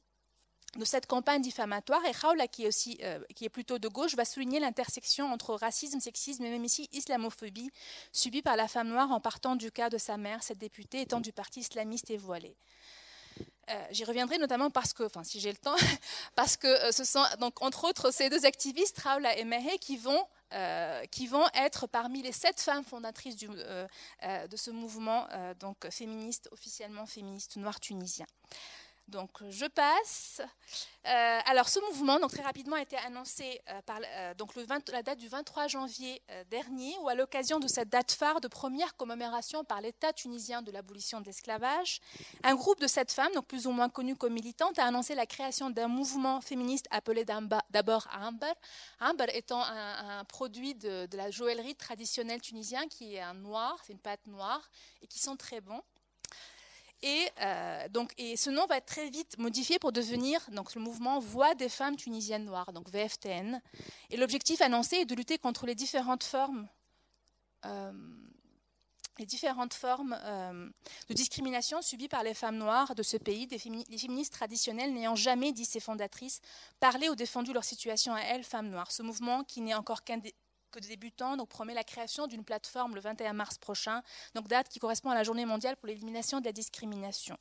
de cette campagne diffamatoire. Et Khawla, qui est, aussi, euh, qui est plutôt de gauche, va souligner l'intersection entre racisme, sexisme et même ici islamophobie subie par la femme noire en partant du cas de sa mère, cette députée étant du parti islamiste et voilée. Euh, j'y reviendrai notamment parce que, enfin si j'ai le temps, parce que euh, ce sont donc entre autres ces deux activistes, Khawla et Mehé, qui vont Euh, qui vont être parmi les sept femmes fondatrices du, euh, euh, de ce mouvement euh, donc féministe, officiellement féministe noir tunisien. Donc, je passe. Euh, alors, ce mouvement, donc, très rapidement, a été annoncé euh, par euh, donc, le vingt, la date du vingt-trois janvier euh, dernier, où à l'occasion de cette date phare de première commémoration par l'État tunisien de l'abolition de l'esclavage, un groupe de sept femmes, donc plus ou moins connues comme militantes, a annoncé la création d'un mouvement féministe appelé d'abord Amber. Amber étant un, un produit de, de la joaillerie traditionnelle tunisienne qui est un noir, c'est une pâte noire, et qui sent très bon. Et, euh, donc, et ce nom va être très vite modifié pour devenir donc, le mouvement Voix des femmes tunisiennes noires, donc V F T N. Et l'objectif annoncé est de lutter contre les différentes formes, euh, les différentes formes euh, de discrimination subies par les femmes noires de ce pays, des fémi- les féministes traditionnelles n'ayant jamais, dit ses fondatrices, parlé ou défendu leur situation à elles, femmes noires. Ce mouvement, qui n'est encore qu'un dé- que de débutants, donc promet la création d'une plateforme le vingt et un mars prochain, donc date qui correspond à la journée mondiale pour l'élimination de la discrimination.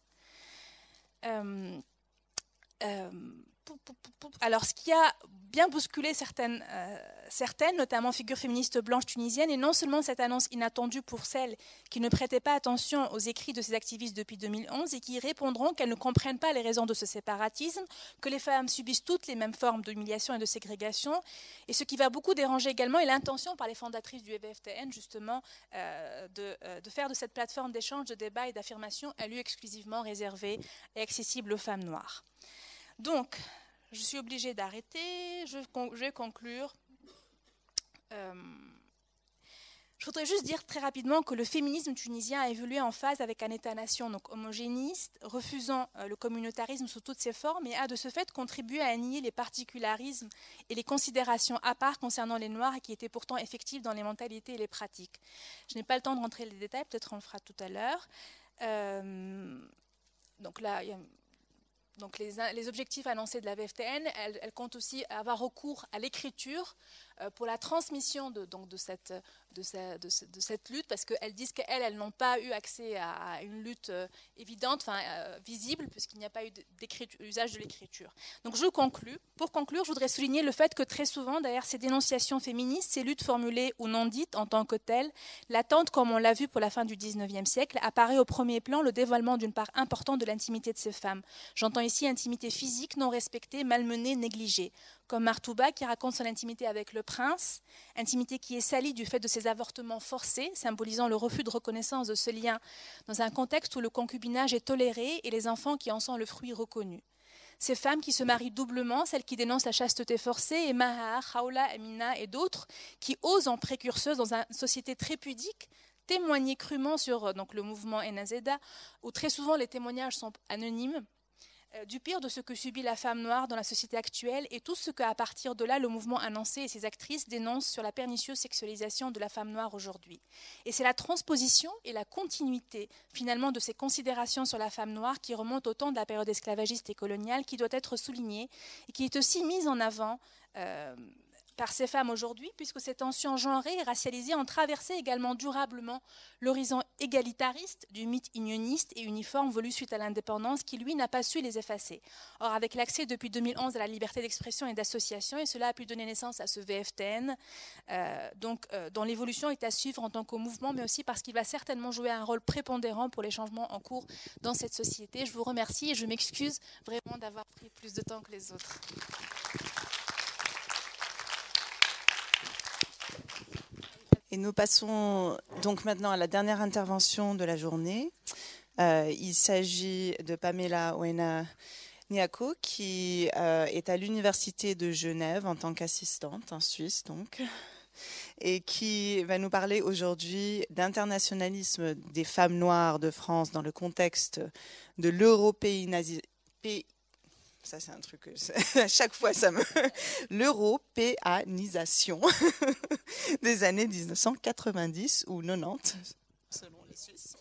Euh, euh, alors, ce qui a bien bousculé certaines, euh, certaines, notamment figures féministes blanches tunisiennes, et non seulement cette annonce inattendue pour celles qui ne prêtaient pas attention aux écrits de ces activistes depuis deux mille onze et qui répondront qu'elles ne comprennent pas les raisons de ce séparatisme, que les femmes subissent toutes les mêmes formes d'humiliation et de ségrégation. Et ce qui va beaucoup déranger également est l'intention par les fondatrices du V F T N, justement, euh, de, euh, de faire de cette plateforme d'échange, de débat et d'affirmation un lieu exclusivement réservé et accessible aux femmes noires. Donc, je suis obligée d'arrêter, je, je vais conclure. Euh, je voudrais juste dire très rapidement que le féminisme tunisien a évolué en phase avec un État-nation donc homogénéiste, refusant euh, le communautarisme sous toutes ses formes et a de ce fait contribué à nier les particularismes et les considérations à part concernant les Noirs et qui étaient pourtant effectives dans les mentalités et les pratiques. Je n'ai pas le temps de rentrer dans les détails, peut-être on le fera tout à l'heure. Euh, donc là, il y a... Donc les, les objectifs annoncés de la V F T N, elle, elle compte aussi avoir recours à l'écriture euh, pour la transmission de, donc de, cette, de, sa, de, ce, de cette lutte, parce qu'elles disent qu'elles, elles n'ont pas eu accès à, à une lutte euh, évidente, enfin euh, visible, puisqu'il n'y a pas eu d'usage de l'écriture. Donc je conclue. Pour conclure, je voudrais souligner le fait que très souvent, derrière ces dénonciations féministes, ces luttes formulées ou non dites en tant que telles, l'attente, comme on l'a vu pour la fin du dix-neuvième siècle, apparaît au premier plan le dévoilement d'une part importante de l'intimité de ces femmes. J'entends ici intimité physique non respectée, malmenée, négligée. Comme Martouba qui raconte son intimité avec le prince, intimité qui est salie du fait de ses avortements forcés, symbolisant le refus de reconnaissance de ce lien dans un contexte où le concubinage est toléré et les enfants qui en sont le fruit reconnu. Ces femmes qui se marient doublement, celles qui dénoncent la chasteté forcée, et Mahar, Khawla, Amina et d'autres, qui osent en précurseuses dans une société très pudique, témoigner crûment sur donc, le mouvement Enazeda, où très souvent les témoignages sont anonymes, du pire de ce que subit la femme noire dans la société actuelle et tout ce qu'à partir de là, le mouvement annoncé et ses actrices dénoncent sur la pernicieuse sexualisation de la femme noire aujourd'hui. Et c'est la transposition et la continuité, finalement, de ces considérations sur la femme noire qui remontent au temps de la période esclavagiste et coloniale qui doit être soulignée et qui est aussi mise en avant euh, par ces femmes aujourd'hui, puisque ces tensions genrées et racialisées ont traversé également durablement l'horizon égalitariste du mythe unioniste et uniforme voulu suite à l'indépendance qui, lui, n'a pas su les effacer. Or, avec l'accès depuis deux mille onze à la liberté d'expression et d'association, et cela a pu donner naissance à ce V F T N, euh, donc, euh, dont l'évolution est à suivre en tant que mouvement, mais aussi parce qu'il va certainement jouer un rôle prépondérant pour les changements en cours dans cette société. Je vous remercie et je m'excuse vraiment d'avoir pris plus de temps que les autres. Et nous passons donc maintenant à la dernière intervention de la journée. Euh, il s'agit de Pamela Ouena Niako, qui euh, est à l'Université de Genève en tant qu'assistante, en Suisse donc, et qui va nous parler aujourd'hui d'internationalisme des femmes noires de France dans le contexte de l'européanisation. Ça, c'est un truc que, à chaque fois, ça me... l'européanisation des années dix-neuf cent quatre-vingt-dix ou quatre-vingt-dix, selon les Suisses.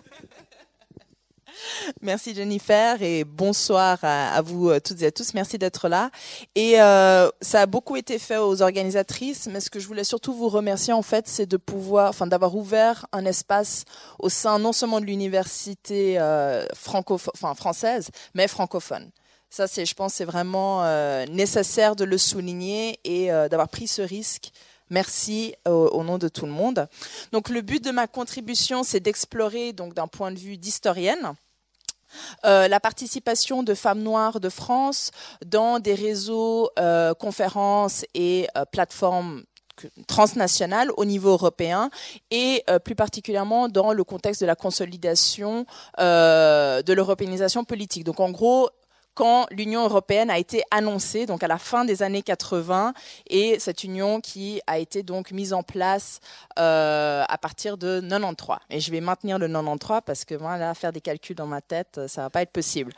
Merci Jennifer et bonsoir à, à vous toutes et à tous. Merci d'être là. Et euh, ça a beaucoup été fait aux organisatrices, mais ce que je voulais surtout vous remercier en fait, c'est de pouvoir, enfin d'avoir ouvert un espace au sein non seulement de l'université euh, franco, enfin française, mais francophone. Ça, c'est, je pense, c'est vraiment euh, nécessaire de le souligner et euh, d'avoir pris ce risque. Merci au, au nom de tout le monde. Donc, le but de ma contribution, c'est d'explorer, donc, d'un point de vue d'historienne, Euh, la participation de femmes noires de France dans des réseaux, euh, conférences et euh, plateformes transnationales au niveau européen et euh, plus particulièrement dans le contexte de la consolidation euh, de l'européanisation politique. Donc en gros, quand l'Union européenne a été annoncée, donc à la fin des années quatre-vingts, et cette union qui a été donc mise en place euh, à partir de quatre-vingt-treize. Et je vais maintenir le quatre-vingt-treize parce que moi, là, faire des calculs dans ma tête, ça va pas être possible.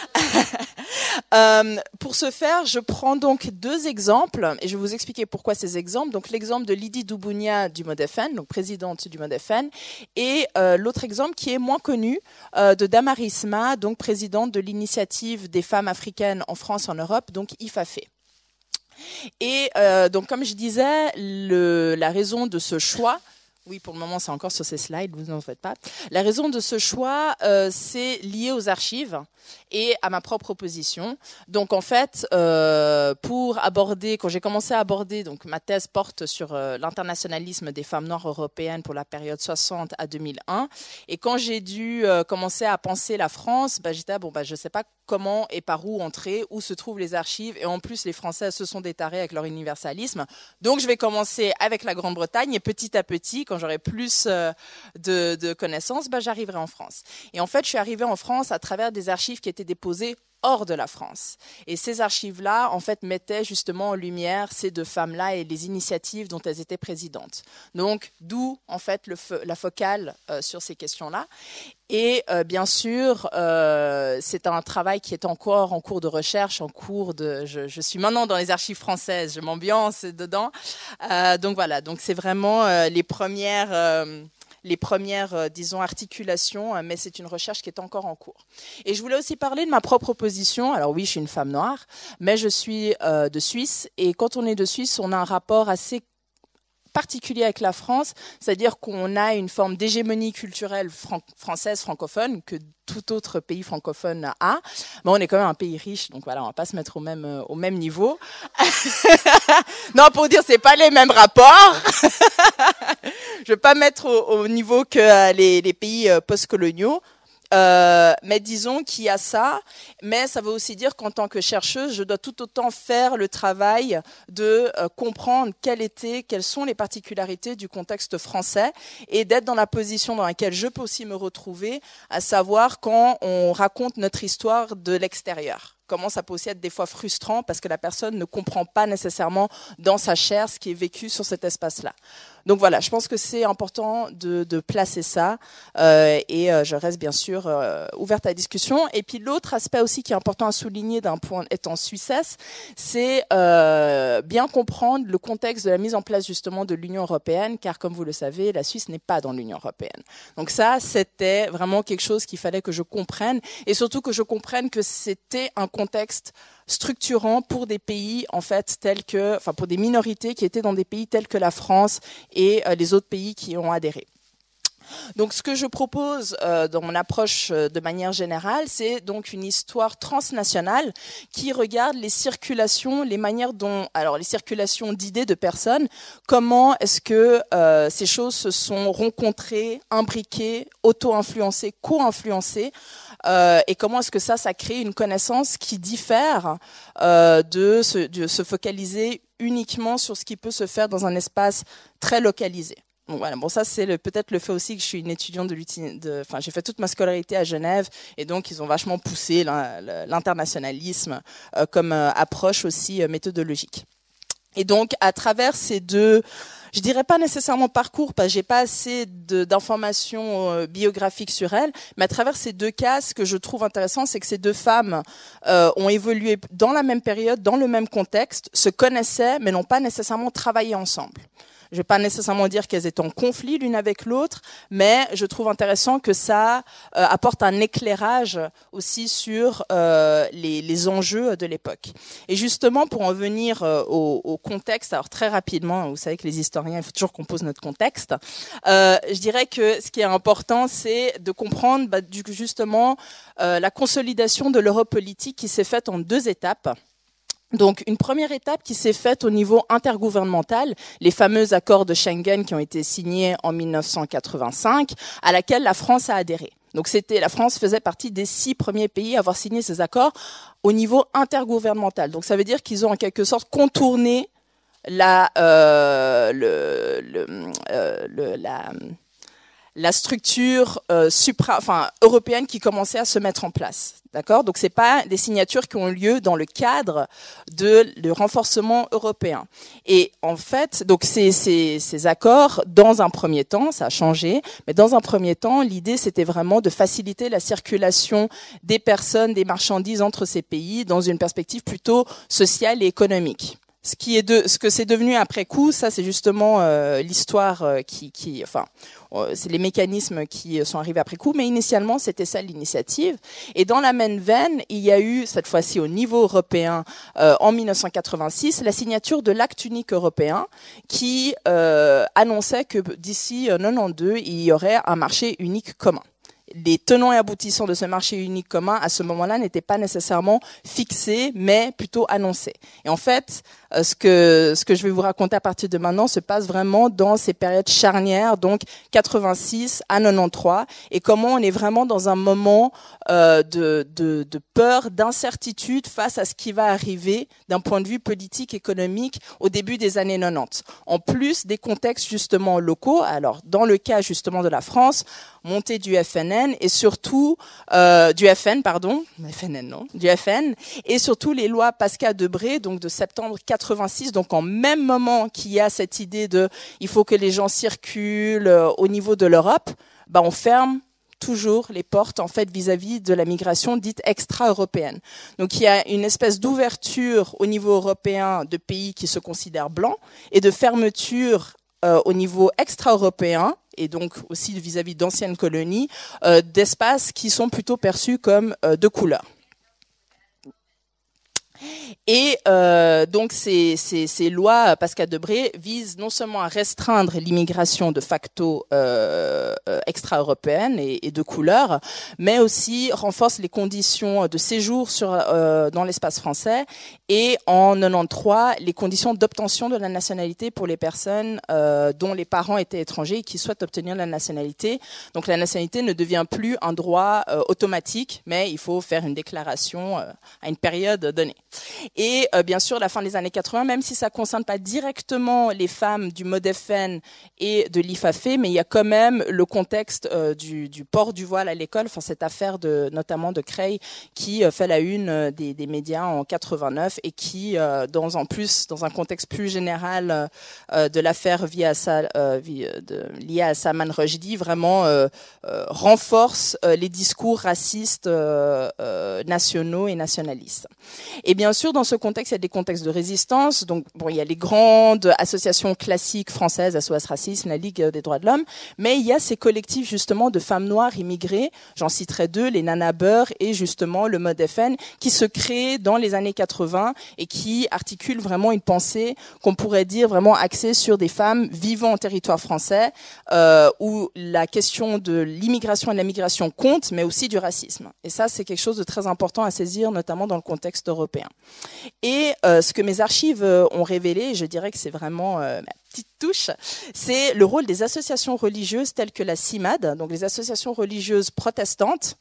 euh, pour ce faire, je prends donc deux exemples et je vais vous expliquer pourquoi ces exemples. Donc l'exemple de Lydie Doubounia du MODEFN, donc présidente du MODEFN, et euh, l'autre exemple qui est moins connu euh, de Damaris Ma, donc présidente de l'initiative des femmes africaines en France et en Europe, donc I F A F E. Et euh, donc comme je disais, le, la raison de ce choix, oui, pour le moment, c'est encore sur ces slides, vous n'en faites pas. La raison de ce choix, euh, c'est lié aux archives et à ma propre position. Donc, en fait, euh, pour aborder, quand j'ai commencé à aborder, donc ma thèse porte sur euh, l'internationalisme des femmes noires européennes pour la période soixante à deux mille un. Et quand j'ai dû euh, commencer à penser la France, bah, j'étais, bon, bah, je sais pas comment et par où entrer, où se trouvent les archives. Et en plus, les Français se sont détarés avec leur universalisme. Donc, je vais commencer avec la Grande-Bretagne et petit à petit, quand j'aurai plus euh, de, de connaissances, bah, j'arriverai en France. Et en fait, je suis arrivée en France à travers des archives qui étaient déposées hors de la France. Et ces archives-là, en fait, mettaient justement en lumière ces deux femmes-là et les initiatives dont elles étaient présidentes. Donc, d'où, en fait, le fo- la focale euh, sur ces questions-là. Et euh, bien sûr, euh, c'est un travail qui est encore en cours de recherche, en cours de. Je, je suis maintenant dans les archives françaises, je m'ambiance dedans. Euh, donc voilà, donc c'est vraiment euh, les premières. Euh, les premières, euh, disons, articulations, euh, mais c'est une recherche qui est encore en cours. Et je voulais aussi parler de ma propre position. Alors oui, je suis une femme noire, mais je suis euh, de Suisse. Et quand on est de Suisse, on a un rapport assez particulier avec la France, c'est-à-dire qu'on a une forme d'hégémonie culturelle fran- française francophone que tout autre pays francophone a. Mais on est quand même un pays riche, donc voilà, on va pas se mettre au même euh, au même niveau. Non, pour dire c'est pas les mêmes rapports. Je vais pas mettre au, au niveau que euh, les, les pays euh, post-coloniaux. Euh, mais disons qu'il y a ça, mais ça veut aussi dire qu'en tant que chercheuse, je dois tout autant faire le travail de euh, comprendre quelles étaient, quelles sont les particularités du contexte français et d'être dans la position dans laquelle je peux aussi me retrouver, à savoir quand on raconte notre histoire de l'extérieur. Comment ça peut aussi être des fois frustrant parce que la personne ne comprend pas nécessairement dans sa chair ce qui est vécu sur cet espace-là. Donc voilà, je pense que c'est important de, de placer ça euh, et euh, je reste bien sûr euh, ouverte à la discussion. Et puis l'autre aspect aussi qui est important à souligner d'un point étant suissesse, c'est euh, bien comprendre le contexte de la mise en place justement de l'Union européenne, car comme vous le savez, la Suisse n'est pas dans l'Union européenne. Donc ça, c'était vraiment quelque chose qu'il fallait que je comprenne et surtout que je comprenne que c'était un contexte structurant pour des pays en fait tels que, enfin pour des minorités qui étaient dans des pays tels que la France et euh, les autres pays qui ont adhéré. Donc, ce que je propose euh, dans mon approche euh, de manière générale, c'est donc une histoire transnationale qui regarde les circulations, les manières dont, alors les circulations d'idées de personnes, comment est-ce que euh, ces choses se sont rencontrées, imbriquées, auto-influencées, co-influencées, euh, et comment est-ce que ça, ça crée une connaissance qui diffère euh, de, se, de se focaliser uniquement sur ce qui peut se faire dans un espace très localisé. Donc voilà, bon ça c'est le, peut-être le fait aussi que je suis une étudiante de l'uti- de, enfin j'ai fait toute ma scolarité à Genève et donc ils ont vachement poussé l'internationalisme euh, comme euh, approche aussi euh, méthodologique. Et donc à travers ces deux, je dirais pas nécessairement parcours parce que j'ai pas assez de, d'informations euh, biographiques sur elles, mais à travers ces deux cas, ce que je trouve intéressant, c'est que ces deux femmes euh, ont évolué dans la même période, dans le même contexte, se connaissaient mais n'ont pas nécessairement travaillé ensemble. Je ne vais pas nécessairement dire qu'elles étaient en conflit l'une avec l'autre, mais je trouve intéressant que ça euh, apporte un éclairage aussi sur euh, les, les enjeux de l'époque. Et justement, pour en venir euh, au, au contexte, alors très rapidement, vous savez que les historiens, il faut toujours qu'on pose notre contexte, euh, je dirais que ce qui est important, c'est de comprendre bah, du, justement euh, la consolidation de l'Europe politique qui s'est faite en deux étapes. Donc, une première étape qui s'est faite au niveau intergouvernemental, les fameux accords de Schengen qui ont été signés en mille neuf cent quatre-vingt-cinq, à laquelle la France a adhéré. Donc c'était, la France faisait partie des six premiers pays à avoir signé ces accords au niveau intergouvernemental. Donc ça veut dire qu'ils ont en quelque sorte contourné la, euh, le, le, euh, le, la, la structure euh, supra, enfin, européenne qui commençait à se mettre en place. D'accord ? Donc c'est pas des signatures qui ont lieu dans le cadre de le renforcement européen. Et en fait, donc ces, ces, ces accords, dans un premier temps, ça a changé, mais dans un premier temps, l'idée c'était vraiment de faciliter la circulation des personnes, des marchandises entre ces pays dans une perspective plutôt sociale et économique. Ce qui est de, ce que c'est devenu après coup, ça c'est justement euh, l'histoire euh, qui, qui, enfin, euh, c'est les mécanismes qui sont arrivés après coup, mais initialement c'était ça l'initiative. Et dans la même veine, il y a eu cette fois-ci au niveau européen, euh, en mille neuf cent quatre-vingt-six, la signature de l'Acte unique européen, qui euh, annonçait que d'ici quatre-vingt-douze, il y aurait un marché unique commun. Les tenants et aboutissants de ce marché unique commun, à ce moment-là, n'étaient pas nécessairement fixés, mais plutôt annoncés. Et en fait, euh, ce que ce que je vais vous raconter à partir de maintenant se passe vraiment dans ces périodes charnières, donc quatre-vingt-six à quatre-vingt-treize, et comment on est vraiment dans un moment euh, de, de, de peur, d'incertitude face à ce qui va arriver d'un point de vue politique, économique, au début des années quatre-vingt-dix. En plus des contextes justement locaux, alors dans le cas justement de la France, montée du F N N et surtout euh, du F N, pardon, F N N non, du F N, et surtout les lois Pascal Debré, donc de septembre quatre-vingt-six, donc en même moment qu'il y a cette idée de il faut que les gens circulent euh, au niveau de l'Europe, bah on ferme toujours les portes en fait vis-à-vis de la migration dite extra-européenne. Donc il y a une espèce d'ouverture au niveau européen de pays qui se considèrent blancs et de fermeture euh, au niveau extra-européen et donc aussi vis-à-vis d'anciennes colonies, euh, d'espaces qui sont plutôt perçus comme euh, de couleur. Et euh, donc ces, ces, ces lois Pascal Debré visent non seulement à restreindre l'immigration de facto euh, euh, extra-européenne et, et de couleur, mais aussi renforcent les conditions de séjour sur, euh, dans l'espace français et en quatre-vingt-treize les conditions d'obtention de la nationalité pour les personnes euh, dont les parents étaient étrangers et qui souhaitent obtenir la nationalité. Donc la nationalité ne devient plus un droit euh, automatique, mais il faut faire une déclaration euh, à une période donnée. Et euh, bien sûr, la fin des années quatre-vingts, même si ça ne concerne pas directement les femmes du MODEFEN et de l'I F A F E, mais il y a quand même le contexte euh, du, du port du voile à l'école, enfin cette affaire de, notamment de Creil, qui euh, fait la une euh, des, des médias en quatre-vingt-neuf et qui, euh, dans, en plus, dans un contexte plus général euh, de l'affaire via sa, euh, de, liée à Salman Rushdie, vraiment euh, euh, renforce euh, les discours racistes euh, euh, nationaux et nationalistes. Et bien sûr, dans ce contexte, il y a des contextes de résistance. Donc, bon, il y a les grandes associations classiques françaises, S O S Racisme, la Ligue des droits de l'homme, mais il y a ces collectifs justement de femmes noires immigrées. J'en citerai deux, les Nana Beur et justement le MODEFEN, qui se créent dans les années quatre-vingts et qui articulent vraiment une pensée qu'on pourrait dire vraiment axée sur des femmes vivant en territoire français, euh, où la question de l'immigration et de la migration compte, mais aussi du racisme. Et ça, c'est quelque chose de très important à saisir, notamment dans le contexte européen. Et euh, ce que mes archives euh, ont révélé, je dirais que c'est vraiment euh, ma petite touche, c'est le rôle des associations religieuses telles que la CIMAD, donc les associations religieuses protestantes,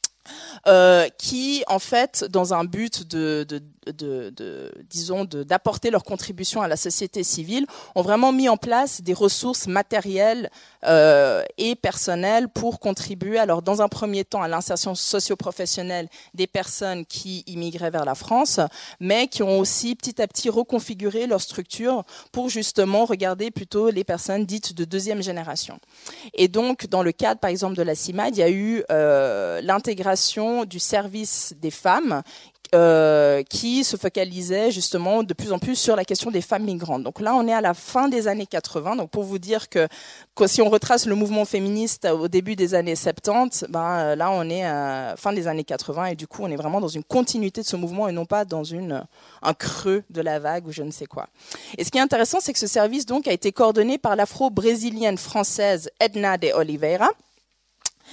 euh, qui, en fait, dans un but de, de, de, de disons, de, d'apporter leur contribution à la société civile, ont vraiment mis en place des ressources matérielles euh, et personnelles pour contribuer, alors dans un premier temps, à l'insertion socio-professionnelle des personnes qui immigraient vers la France, mais qui ont aussi petit à petit reconfiguré leur structure pour justement regarder plutôt les personnes dites de deuxième génération. Et donc, dans le cadre, par exemple, de la CIMAD, il y a eu euh, l'intégration du service des femmes euh, qui se focalisait justement de plus en plus sur la question des femmes migrantes. Donc là, on est à la fin des années quatre-vingts. Donc pour vous dire que, que si on retrace le mouvement féministe au début des années soixante-dix, ben là, on est à la fin des années quatre-vingts et du coup, on est vraiment dans une continuité de ce mouvement et non pas dans une, un creux de la vague ou je ne sais quoi. Et ce qui est intéressant, c'est que ce service donc a été coordonné par l'afro-brésilienne française Edna de Oliveira,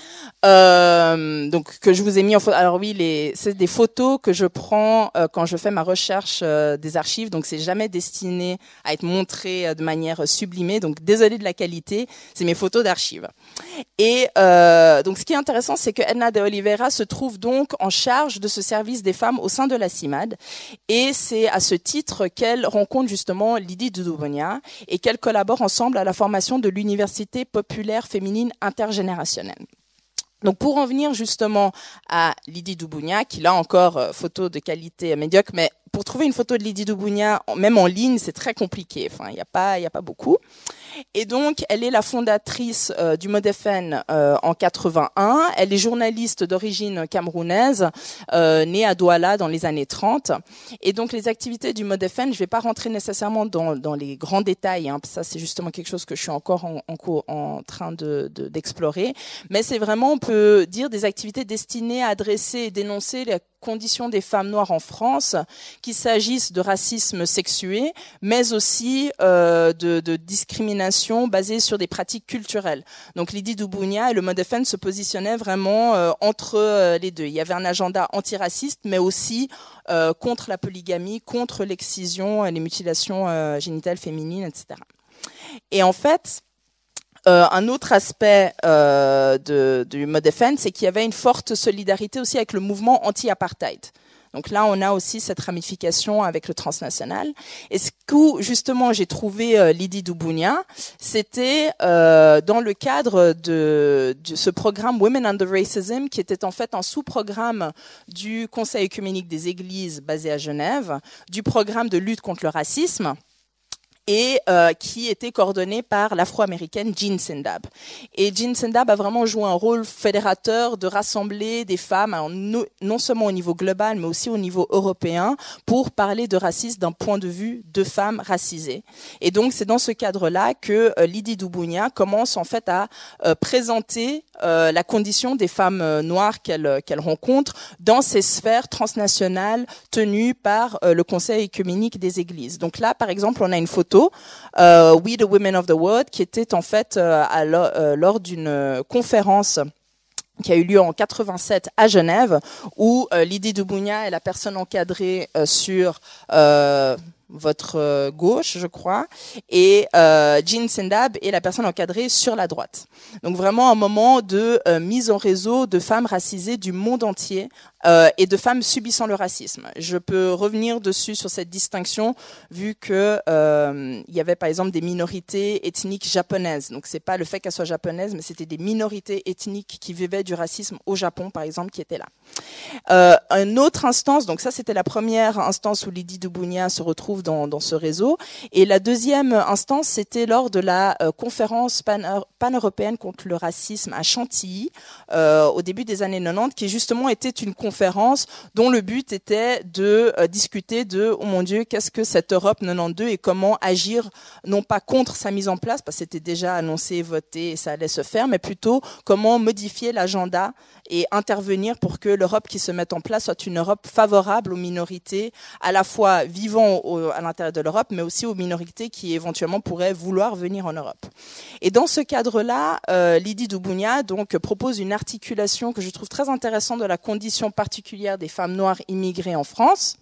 Euh, donc que je vous ai mis en photo. Alors oui, les, c'est des photos que je prends euh, quand je fais ma recherche euh, des archives. Donc c'est jamais destiné à être montré euh, de manière sublimée. Donc désolé de la qualité, c'est mes photos d'archives. Et euh, donc ce qui est intéressant, c'est que Edna de Oliveira se trouve donc en charge de ce service des femmes au sein de la CIMAD. Et c'est à ce titre qu'elle rencontre justement Lydie Doudou-Bonia et qu'elles collaborent ensemble à la formation de l'Université populaire féminine intergénérationnelle. Donc pour en venir justement à Lydie Doudou-Bonia, qui là encore euh, photo de qualité médiocre, mais pour trouver une photo de Lydie Doudou-Bonia, même en ligne, c'est très compliqué. Enfin, il n'y a pas, il n'y a pas beaucoup. Et donc, elle est la fondatrice euh, du Modefn euh, en quatre-vingt-un. Elle est journaliste d'origine camerounaise, euh, née à Douala dans les années trente. Et donc, les activités du Modefn, je ne vais pas rentrer nécessairement dans, dans les grands détails. Hein, ça, c'est justement quelque chose que je suis encore en, en, en train de, de, d'explorer. Mais c'est vraiment, on peut dire, des activités destinées à adresser et dénoncer les conditions des femmes noires en France, qu'il s'agisse de racisme sexué, mais aussi euh, de, de discrimination basée sur des pratiques culturelles. Donc Lydie Doudou-Bonia et le Modefn se positionnaient vraiment euh, entre euh, les deux. Il y avait un agenda antiraciste, mais aussi euh, contre la polygamie, contre l'excision, les mutilations euh, génitales féminines, et cetera. Et en fait, Euh, un autre aspect euh, de, du Modefn, c'est qu'il y avait une forte solidarité aussi avec le mouvement anti-apartheid. Donc là, on a aussi cette ramification avec le transnational. Et ce que, justement, j'ai trouvé euh, Lydie Doudou-Bonia, c'était euh, dans le cadre de, de ce programme Women Under Racism, qui était en fait un sous-programme du Conseil œcuménique des Églises basé à Genève, du programme de lutte contre le racisme, et euh, qui était coordonnée par l'afro-américaine Jean Sendab. Et Jean Sendab a vraiment joué un rôle fédérateur de rassembler des femmes, alors no, non seulement au niveau global, mais aussi au niveau européen, pour parler de racisme d'un point de vue de femmes racisées. Et donc, c'est dans ce cadre-là que euh, Lydie Doudou-Bonia commence en fait à euh, présenter euh, la condition des femmes euh, noires qu'elle, qu'elle rencontre dans ces sphères transnationales tenues par euh, le Conseil œcuménique des Églises. Donc là, par exemple, on a une photo Euh, We the Women of the World, qui était en fait euh, à l'o- euh, lors d'une euh, conférence qui a eu lieu en quatre-vingt-sept à Genève, où euh, Lydie Doudou-Bonia est la personne encadrée euh, sur euh, votre euh, gauche, je crois, et euh, Jean Sendab est la personne encadrée sur la droite. Donc vraiment un moment de euh, mise en réseau de femmes racisées du monde entier euh, et de femmes subissant le racisme. Je peux revenir dessus sur cette distinction, vu que euh, il y avait par exemple des minorités ethniques japonaises. Donc c'est pas le fait qu'elles soient japonaises, mais c'était des minorités ethniques qui vivaient du racisme au Japon, par exemple, qui étaient là. Euh, une autre instance, donc ça c'était la première instance où Lydie Doudou-Bonia se retrouve dans, dans ce réseau, et la deuxième instance c'était lors de la euh, conférence pan- pan-européenne contre le racisme à Chantilly euh, au début des années quatre-vingt-dix, qui justement était une conférence dont le but était de euh, discuter de oh mon Dieu, qu'est-ce que cette Europe quatre-vingt-douze et comment agir non pas contre sa mise en place, parce que c'était déjà annoncé, voté et ça allait se faire, mais plutôt comment modifier l'agenda et intervenir pour que l'Europe qui se mette en place soit une Europe favorable aux minorités, à la fois vivant au, à l'intérieur de l'Europe, mais aussi aux minorités qui éventuellement pourraient vouloir venir en Europe. Et dans ce cadre-là, euh, Lydie Doudou-Bonia donc propose une articulation que je trouve très intéressante de la condition particulière des femmes noires immigrées en France.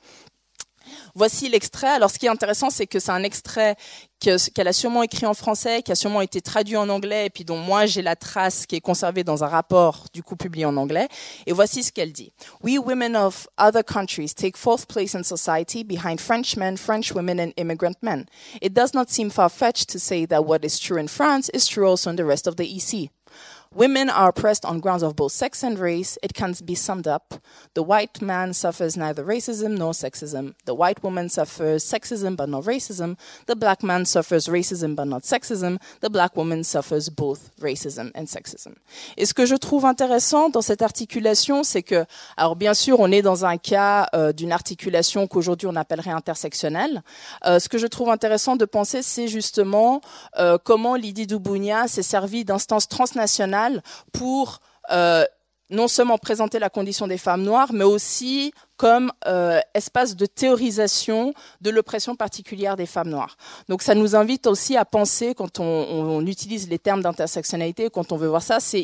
Voici l'extrait. Alors, ce qui est intéressant, c'est que c'est un extrait que, qu'elle a sûrement écrit en français, qui a sûrement été traduit en anglais, et puis dont moi j'ai la trace qui est conservée dans un rapport du coup publié en anglais. Et voici ce qu'elle dit. We women of other countries take fourth place in society behind French men, French women, and immigrant men. It does not seem far-fetched to say that what is true in France is true also in the rest of the E C. Women are oppressed on grounds of both sex and race. It can be summed up. The white man suffers neither racism nor sexism. The white woman suffers sexism but not racism. The black man suffers racism but not sexism. The black woman suffers both racism and sexism. Et ce que je trouve intéressant dans cette articulation, c'est que, alors bien sûr, on est dans un cas euh, d'une articulation qu'aujourd'hui on appellerait intersectionnelle. Euh, ce que je trouve intéressant de penser, c'est justement euh, comment Lydie Doudou-Bonia s'est servie d'instances transnationales pour euh, non seulement présenter la condition des femmes noires, mais aussi comme euh, espace de théorisation de l'oppression particulière des femmes noires. Donc ça nous invite aussi à penser, quand on, on, on utilise les termes d'intersectionnalité, quand on veut voir ça, c'est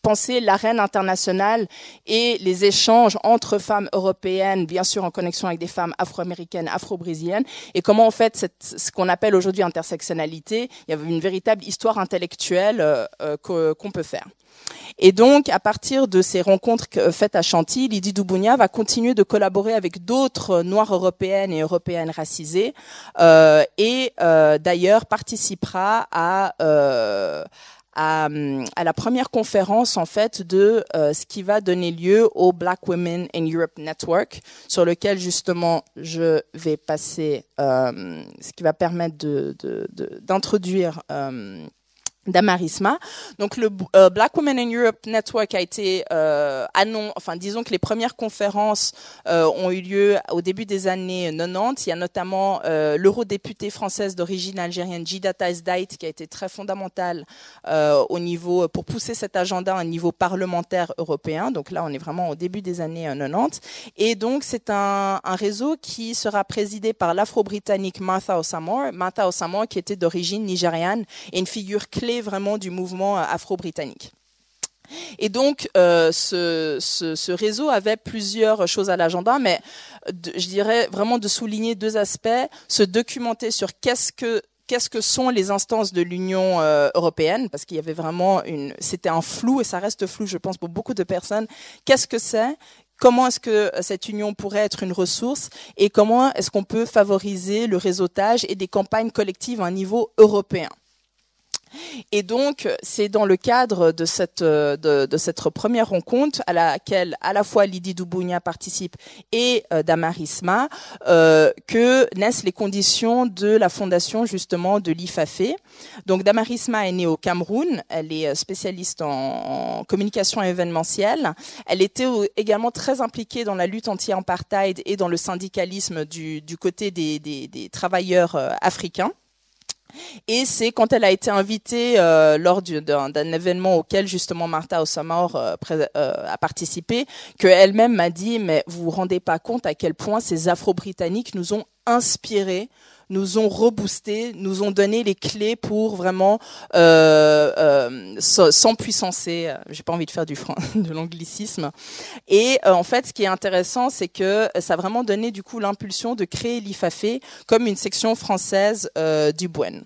penser l'arène internationale et les échanges entre femmes européennes, bien sûr en connexion avec des femmes afro-américaines, afro-brésiliennes, et comment en fait cette, ce qu'on appelle aujourd'hui intersectionnalité, il y avait une véritable histoire intellectuelle euh, euh, qu'on peut faire. Et donc, à partir de ces rencontres faites à Chantilly, Lydie Doubounia va continuer de collaborer avec d'autres Noires européennes et européennes racisées, euh, et euh, d'ailleurs participera à euh, À, à la première conférence en fait de euh, ce qui va donner lieu au Black Women in Europe Network, sur lequel justement je vais passer, euh, ce qui va permettre de, de, de, d'introduire euh, Damarisma. Donc le euh, Black Women in Europe Network a été euh, annon, enfin disons que les premières conférences euh, ont eu lieu au début des années quatre-vingt-dix. Il y a notamment euh, l'eurodéputée française d'origine algérienne Jida Taisdait qui a été très fondamentale euh, au niveau pour pousser cet agenda à un niveau parlementaire européen. Donc là on est vraiment au début des années quatre-vingt-dix. Et donc c'est un, un réseau qui sera présidé par l'Afro-Britannique Martha Osamor, Martha Osamor qui était d'origine nigériane et une figure clé vraiment du mouvement afro-britannique. Et donc, euh, ce, ce, ce réseau avait plusieurs choses à l'agenda, mais de, je dirais vraiment de souligner deux aspects, se documenter sur qu'est-ce que qu'est-ce que sont les instances de l'Union euh, européenne, parce qu'il y avait vraiment une, c'était un flou et ça reste flou, je pense, pour beaucoup de personnes. Qu'est-ce que c'est ? Comment est-ce que cette union pourrait être une ressource et comment est-ce qu'on peut favoriser le réseautage et des campagnes collectives à un niveau européen ? Et donc, c'est dans le cadre de cette, de, de cette première rencontre à laquelle à la fois Lydie Doubounia participe et euh, Damarisma euh, que naissent les conditions de la fondation justement de l'I F A F E. Donc Damarisma est née au Cameroun, elle est spécialiste en, en communication événementielle. Elle était également très impliquée dans la lutte anti-apartheid et dans le syndicalisme du, du côté des, des, des travailleurs euh, africains. Et c'est quand elle a été invitée euh, lors du, d'un, d'un événement auquel justement Martha Osamor euh, pré, euh, a participé, qu'elle-même m'a dit « mais vous vous rendez pas compte à quel point ces Afro-Britanniques nous ont inspirés, nous ont reboostés, nous ont donné les clés pour vraiment euh, euh, s'empuissancer. » J'ai pas envie de faire du de l'anglicisme. Et euh, en fait, ce qui est intéressant, c'est que ça a vraiment donné du coup l'impulsion de créer l'I F A F E comme une section française euh, du Buen.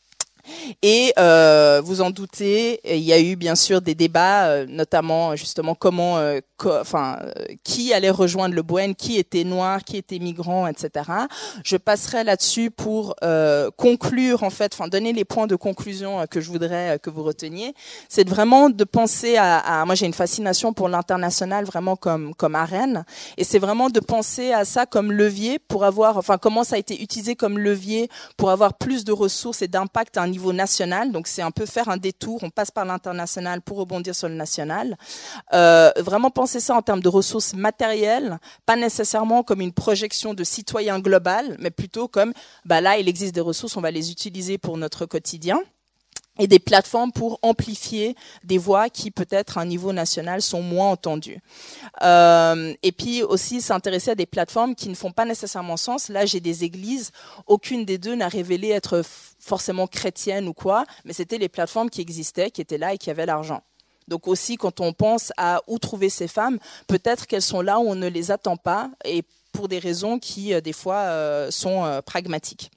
Et euh, vous en doutez, il y a eu bien sûr des débats, euh, notamment justement comment, euh, co- enfin, euh, qui allait rejoindre le Buen, qui était noir, qui était migrant, et cetera. Je passerai là-dessus pour euh, conclure en fait, enfin donner les points de conclusion euh, que je voudrais euh, que vous reteniez. C'est vraiment de penser à, à, moi j'ai une fascination pour l'international vraiment comme comme arène, et c'est vraiment de penser à ça comme levier pour avoir, enfin comment ça a été utilisé comme levier pour avoir plus de ressources et d'impact à un niveau national. Donc c'est un peu faire un détour, on passe par l'international pour rebondir sur le national. Euh, vraiment penser ça en termes de ressources matérielles, pas nécessairement comme une projection de citoyen global, mais plutôt comme bah là il existe des ressources, on va les utiliser pour notre quotidien. Et des plateformes pour amplifier des voix qui peut-être à un niveau national sont moins entendues. Euh, et puis aussi s'intéresser à des plateformes qui ne font pas nécessairement sens. Là, j'ai des églises, aucune des deux n'a révélé être forcément chrétienne ou quoi, mais c'était les plateformes qui existaient, qui étaient là et qui avaient l'argent. Donc aussi, quand on pense à où trouver ces femmes, peut-être qu'elles sont là où on ne les attend pas et pour des raisons qui, des fois, euh, sont euh, pragmatiques.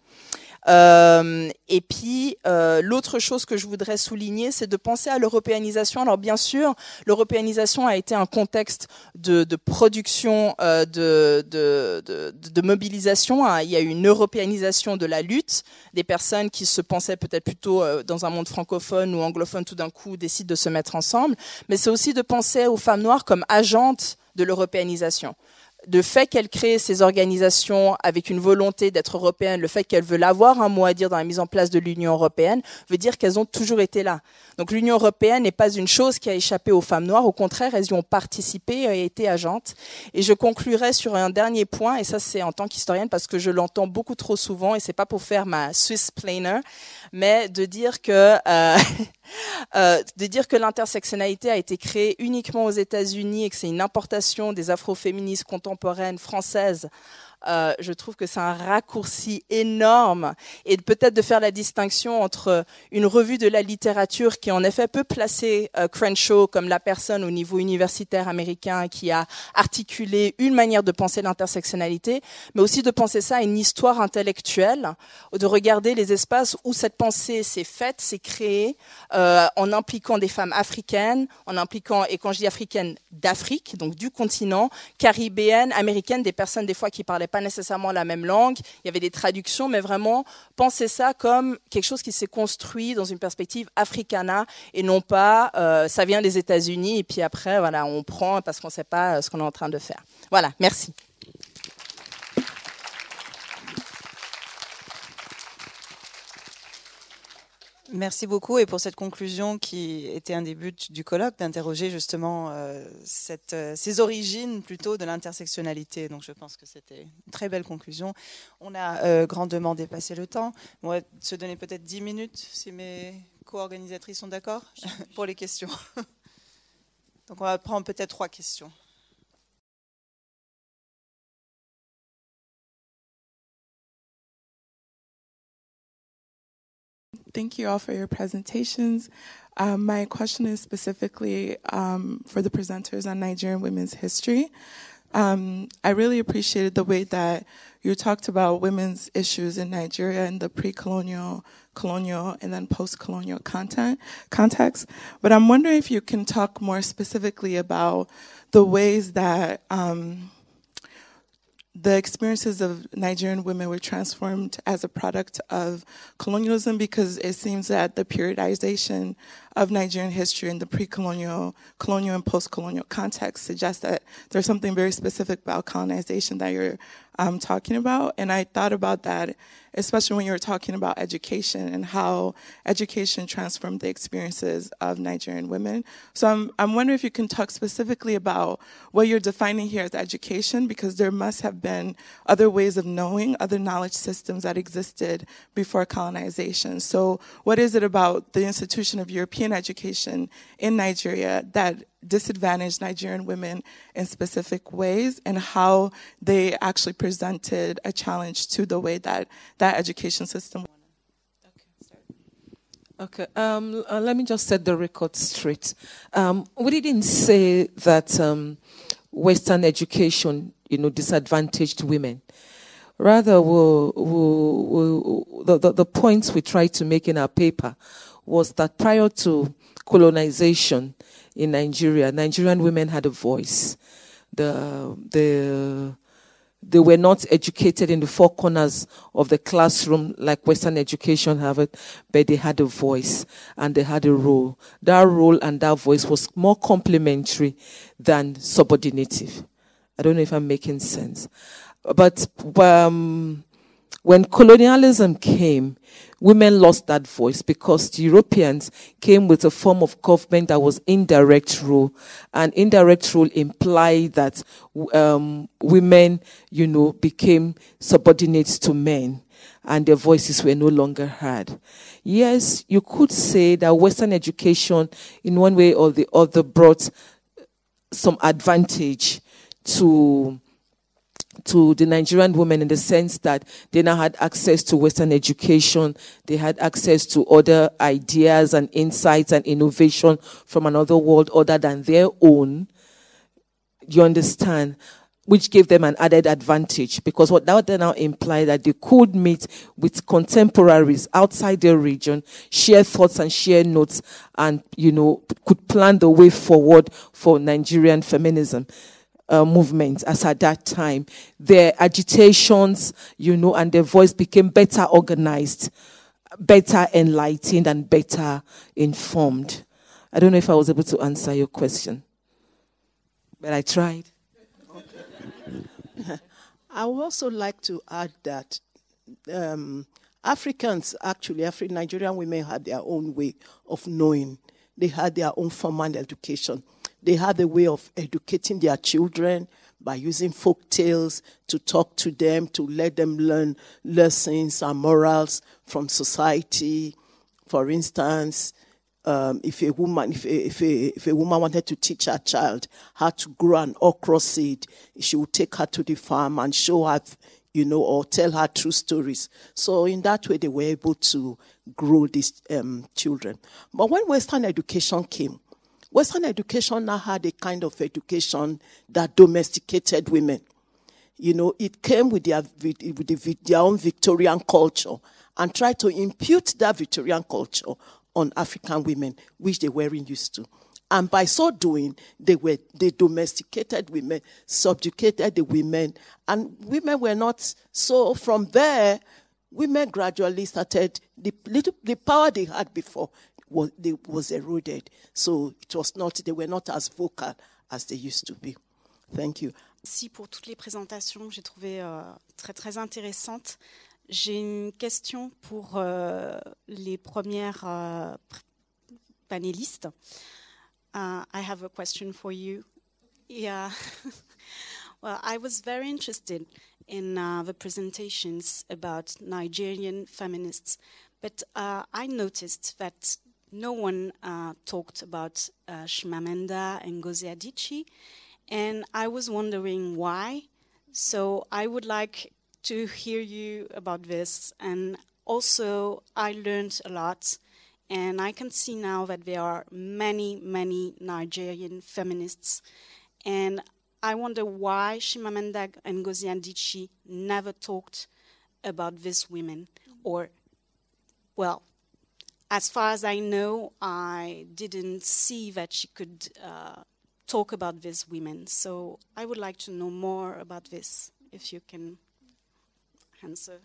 Euh, et puis, euh, l'autre chose que je voudrais souligner, c'est de penser à l'européanisation. Alors bien sûr, l'européanisation a été un contexte de, de production, euh, de, de, de, de mobilisation. Hein. Il y a eu une européanisation de la lutte. Des personnes qui se pensaient peut-être plutôt euh, dans un monde francophone ou anglophone, tout d'un coup, décident de se mettre ensemble. Mais c'est aussi de penser aux femmes noires comme agentes de l'européanisation. Le fait qu'elle crée ces organisations avec une volonté d'être européenne, le fait qu'elle veut avoir un mot à dire dans la mise en place de l'Union européenne, veut dire qu'elles ont toujours été là. Donc l'Union européenne n'est pas une chose qui a échappé aux femmes noires, au contraire, elles y ont participé et été agentes. Et je conclurai sur un dernier point, et ça c'est en tant qu'historienne parce que je l'entends beaucoup trop souvent, et c'est pas pour faire ma Swiss plainer, mais de dire que euh, euh, de dire que l'intersectionnalité a été créée uniquement aux États-Unis et que c'est une importation des afroféministes contemporaines françaises euh, je trouve que c'est un raccourci énorme, et peut-être de faire la distinction entre une revue de la littérature qui en effet peut placer euh, Crenshaw comme la personne au niveau universitaire américain qui a articulé une manière de penser l'intersectionnalité, mais aussi de penser ça à une histoire intellectuelle, de regarder les espaces où cette pensée s'est faite, s'est créée, euh, en impliquant des femmes africaines, en impliquant, et quand je dis africaines, d'Afrique, donc du continent, caribéenne, américaine, des personnes des fois qui parlaient pas nécessairement la même langue, il y avait des traductions, mais vraiment penser ça comme quelque chose qui s'est construit dans une perspective africana et non pas euh, ça vient des États-Unis et puis après voilà on prend parce qu'on sait pas ce qu'on est en train de faire. Voilà, merci. Merci beaucoup et pour cette conclusion qui était un des buts du colloque, d'interroger justement euh, cette, euh, ces origines plutôt de l'intersectionnalité. Donc je pense que c'était une très belle conclusion. On a euh, grandement dépassé le temps. On va se donner peut-être dix minutes si mes co-organisatrices sont d'accord pour les questions. Donc on va prendre peut-être trois questions. Thank you all for your presentations. Um, my question is specifically um, for the presenters on Nigerian women's history. Um, I really appreciated the way that you talked about women's issues in Nigeria in the pre-colonial, colonial, and then post-colonial content, context. But I'm wondering if you can talk more specifically about the ways that um, the experiences of Nigerian women were transformed as a product of colonialism, because it seems that the periodization of Nigerian history in the pre-colonial, colonial, and post-colonial context suggests that there's something very specific about colonization that you're um, talking about. And I thought about that, especially when you were talking about education and how education transformed the experiences of Nigerian women. So I'm, I'm wondering if you can talk specifically about what you're defining here as education, because there must have been other ways of knowing, other knowledge systems that existed before colonization. So what is it about the institution of European education in Nigeria that disadvantaged Nigerian women in specific ways, and how they actually presented a challenge to the way that that education system. Okay, um, uh, let me just set the record straight. Um, we didn't say that um, Western education, you know, disadvantaged women. Rather, we'll, we'll, we'll, the, the, the points we tried to make in our paper was that prior to colonization in Nigeria, Nigerian women had a voice. The, the, they were not educated in the four corners of the classroom like Western education have it, but they had a voice and they had a role. That role and that voice was more complementary than subordinative. I don't know if I'm making sense. But um, when colonialism came, women lost that voice because the Europeans came with a form of government that was indirect rule, and indirect rule implied that um, women, you know, became subordinates to men, and their voices were no longer heard. Yes, you could say that Western education, in one way or the other, brought some advantage to to the Nigerian women in the sense that they now had access to Western education, they had access to other ideas and insights and innovation from another world other than their own. You understand? Which gave them an added advantage, because what that now implied that they could meet with contemporaries outside their region, share thoughts and share notes, and, you know, could plan the way forward for Nigerian feminism. Uh, movement as at that time. Their agitations, you know, and their voice became better organized, better enlightened, and better informed. I don't know if I was able to answer your question, but I tried. Okay. I would also like to add that um, Africans, actually, Afri- Nigerian women had their own way of knowing. They had their own formal education. They had a way of educating their children by using folk tales to talk to them, to let them learn lessons and morals from society. For instance, um, if a woman, if a, if a if a woman wanted to teach her child how to grow an okra seed, she would take her to the farm and show her, you know, or tell her true stories. So in that way, they were able to grow these um, children. But when Western education came, Western education now had a kind of education that domesticated women. You know, it came with their, with, with their own Victorian culture and tried to impute that Victorian culture on African women, which they weren't used to. And by so doing, they were they domesticated women, subjugated the women, and women were not. So from there, women gradually started, the little the power they had before was, they, was eroded. So it was not, they were not as vocal as they used to be. Thank you. Merci pour toutes les présentations, j'ai trouvé euh, très très intéressantes. J'ai une question pour euh, les premières euh, panélistes. Uh, I have a question for you. Yeah. Well, I was very interested in uh, the presentations about Nigerian feminists, but uh, I noticed that no one uh, talked about uh, Chimamanda Ngozi Adichie, and I was wondering why. So I would like to hear you about this, and also I learned a lot, and I can see now that there are many, many Nigerian feminists, and I wonder why Chimamanda Ngozi Adichie never talked about these women, or, well, as far as I know, I didn't see that she could uh, talk about these women. So I would like to know more about this, if you can answer.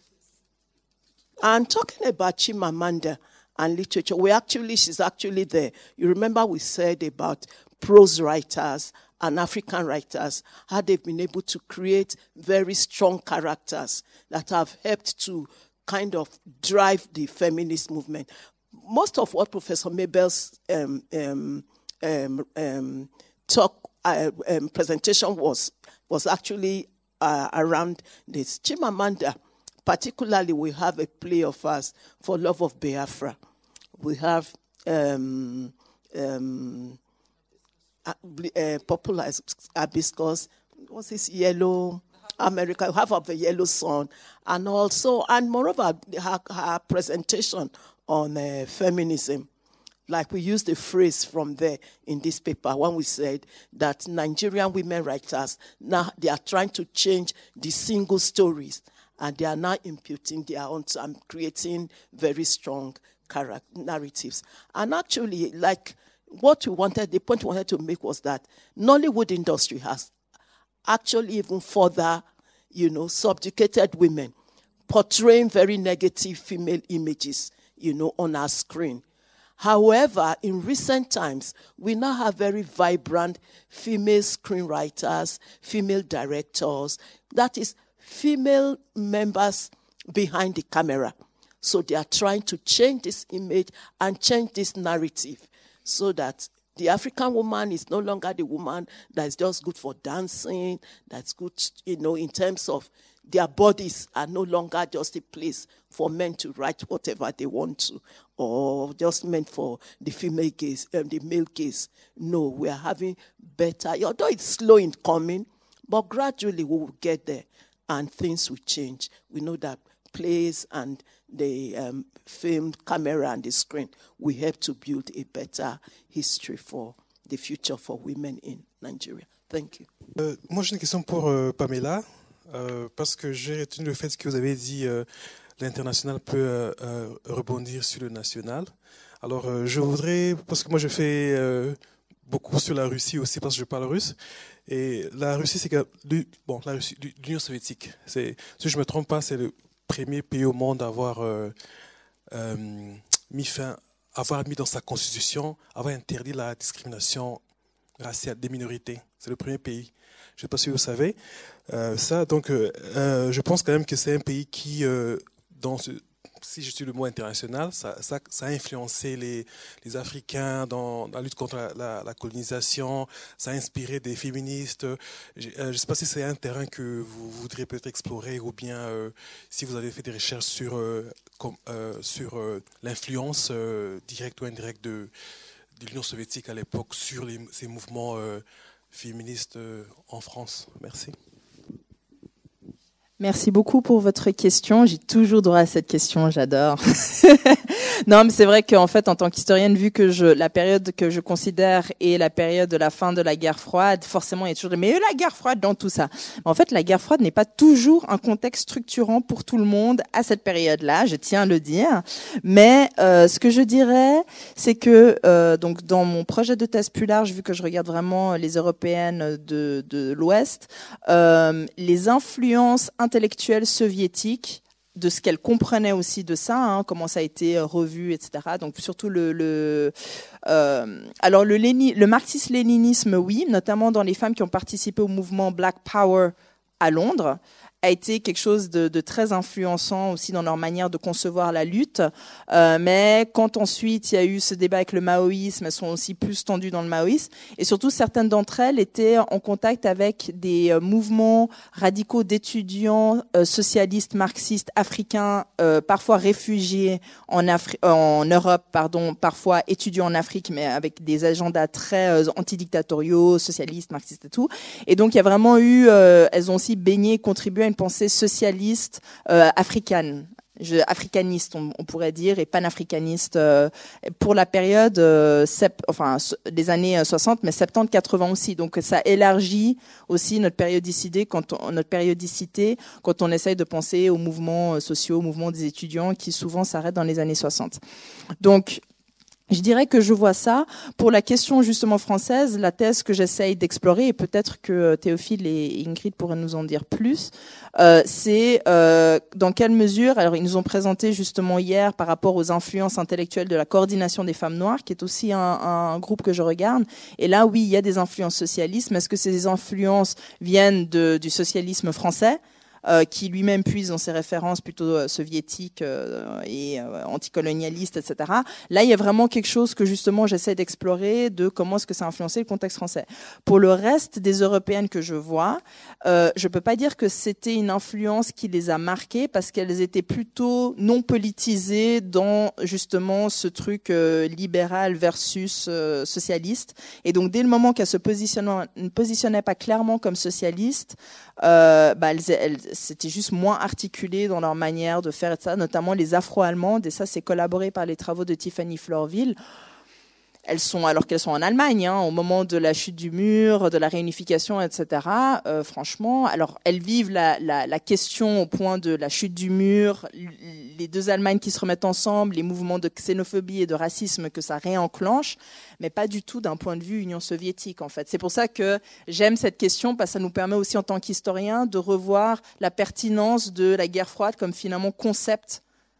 And talking about Chimamanda and literature, we actually, she's actually there. You remember we said about prose writers and African writers, how they've been able to create very strong characters that have helped to kind of drive the feminist movement. Most of what Professor Mabel's um, um, um, um, talk uh, um, presentation was was actually uh, around this. Chimamanda, particularly, we have a play of us for Love of Biafra. We have um, um, uh, uh, popular hibiscus. What's this yellow? America, half of the yellow sun, and also, and moreover, her, her presentation on uh, feminism. Like we used the phrase from there in this paper when we said that Nigerian women writers, now they are trying to change the single stories, and they are now imputing their own and creating very strong character narratives. And actually, like what we wanted, the point we wanted to make was that Nollywood industry has actually even further, you know, subjugated women, portraying very negative female images, you know, on our screen. However, in recent times, we now have very vibrant female screenwriters, female directors, that is, female members behind the camera. So they are trying to change this image and change this narrative so that the African woman is no longer the woman that's just good for dancing, that's good, you know, in terms of their bodies are no longer just a place for men to write whatever they want to, or just meant for the female gaze, um, the male gaze. No, we are having better, although it's slow in coming, but gradually we will get there and things will change. We know that plays and the um, film camera and the screen will help to build a better history for the future for women in Nigeria. Thank you. Euh, moi, j'ai une question pour euh, Pamela, euh, parce que j'ai retenu le fait que vous avez dit euh, l'international peut euh, euh, rebondir sur le national. Alors, euh, je voudrais, parce que moi, je fais euh, beaucoup sur la Russie aussi, parce que je parle russe. Et la Russie, c'est que, bon, la Russie, l'Union soviétique, c'est, si je ne me trompe pas, c'est le premier pays au monde à avoir euh, euh, mis fin, avoir mis dans sa constitution, avoir interdit la discrimination raciale des minorités. C'est le premier pays. Je ne sais pas si vous savez euh, ça. Donc, euh, je pense quand même que c'est un pays qui, euh, dans ce, si je suis le mot international, ça, ça, ça a influencé les, les Africains dans la lutte contre la, la, la colonisation, ça a inspiré des féministes. Je ne euh, sais pas si c'est un terrain que vous voudriez peut-être explorer ou bien euh, si vous avez fait des recherches sur, euh, com, euh, sur euh, l'influence euh, directe ou indirecte de, de l'Union soviétique à l'époque sur les, ces mouvements euh, féministes euh, en France. Merci. Merci beaucoup pour votre question. J'ai toujours droit à cette question, j'adore. Non, mais c'est vrai qu'en fait, en tant qu'historienne, vu que je, la période que je considère est la période de la fin de la guerre froide, forcément, il y a toujours, mais la guerre froide dans tout ça. En fait, la guerre froide n'est pas toujours un contexte structurant pour tout le monde à cette période-là, je tiens à le dire. Mais euh, ce que je dirais, c'est que euh, donc dans mon projet de thèse plus large, vu que je regarde vraiment les européennes de, de l'Ouest, euh, les influences intellectuelles soviétiques, de ce qu'elle comprenait aussi de ça, hein, comment ça a été revu, et cetera. Donc surtout le, le euh, alors le, Léni, le marxisme-léninisme, oui, notamment dans les femmes qui ont participé au mouvement Black Power à Londres, a été quelque chose de, de très influençant aussi dans leur manière de concevoir la lutte. Euh, mais quand ensuite il y a eu ce débat avec le maoïsme, elles sont aussi plus tendues dans le maoïsme. Et surtout, certaines d'entre elles étaient en contact avec des euh, mouvements radicaux d'étudiants euh, socialistes, marxistes, africains, euh, parfois réfugiés en, Afri- euh, en Europe, pardon, parfois étudiants en Afrique, mais avec des agendas très euh, antidictatoriaux, socialistes, marxistes et tout. Et donc, il y a vraiment eu, euh, elles ont aussi baigné, contribué à une pensée socialiste euh, africaine, je, africaniste on, on pourrait dire, et panafricaniste euh, pour la période euh, sep, enfin des années soixante, mais soixante-dix quatre-vingts aussi. Donc ça élargit aussi notre périodicité quand on, notre périodicité quand on essaye de penser aux mouvements sociaux, aux mouvements des étudiants qui souvent s'arrêtent dans les années soixante. Donc je dirais que je vois ça. Pour la question justement française, la thèse que j'essaye d'explorer, et peut-être que Théophile et Ingrid pourraient nous en dire plus, euh, c'est euh, dans quelle mesure, alors ils nous ont présenté justement hier par rapport aux influences intellectuelles de la coordination des femmes noires, qui est aussi un, un groupe que je regarde, et là oui, il y a des influences socialistes, mais est-ce que ces influences viennent de, du socialisme français ? Euh, qui lui-même puise dans ses références plutôt euh, soviétiques euh, et euh, anticolonialistes, et cetera. Là, il y a vraiment quelque chose que justement j'essaie d'explorer de comment est-ce que ça a influencé le contexte français. Pour le reste des Européennes que je vois, euh, je peux pas dire que c'était une influence qui les a marquées parce qu'elles étaient plutôt non politisées dans justement ce truc euh, libéral versus euh, socialiste. Et donc, dès le moment qu'elles se positionnaient, ne positionnaient pas clairement comme socialistes, euh, bah, elles, elles c'était juste moins articulé dans leur manière de faire ça, notamment les Afro-Allemandes, et ça c'est collaboré par les travaux de Tiffany Florville. Elles sont, alors qu'elles sont en Allemagne, hein, au moment de la chute du mur, de la réunification, et cetera. Euh, franchement, alors elles vivent la, la, la question au point de la chute du mur, les deux Allemagnes qui se remettent ensemble, les mouvements de xénophobie et de racisme que ça réenclenche, mais pas du tout d'un point de vue Union soviétique, en fait. C'est pour ça que j'aime cette question, parce que ça nous permet aussi, en tant qu'historien, de revoir la pertinence de la guerre froide comme finalement concept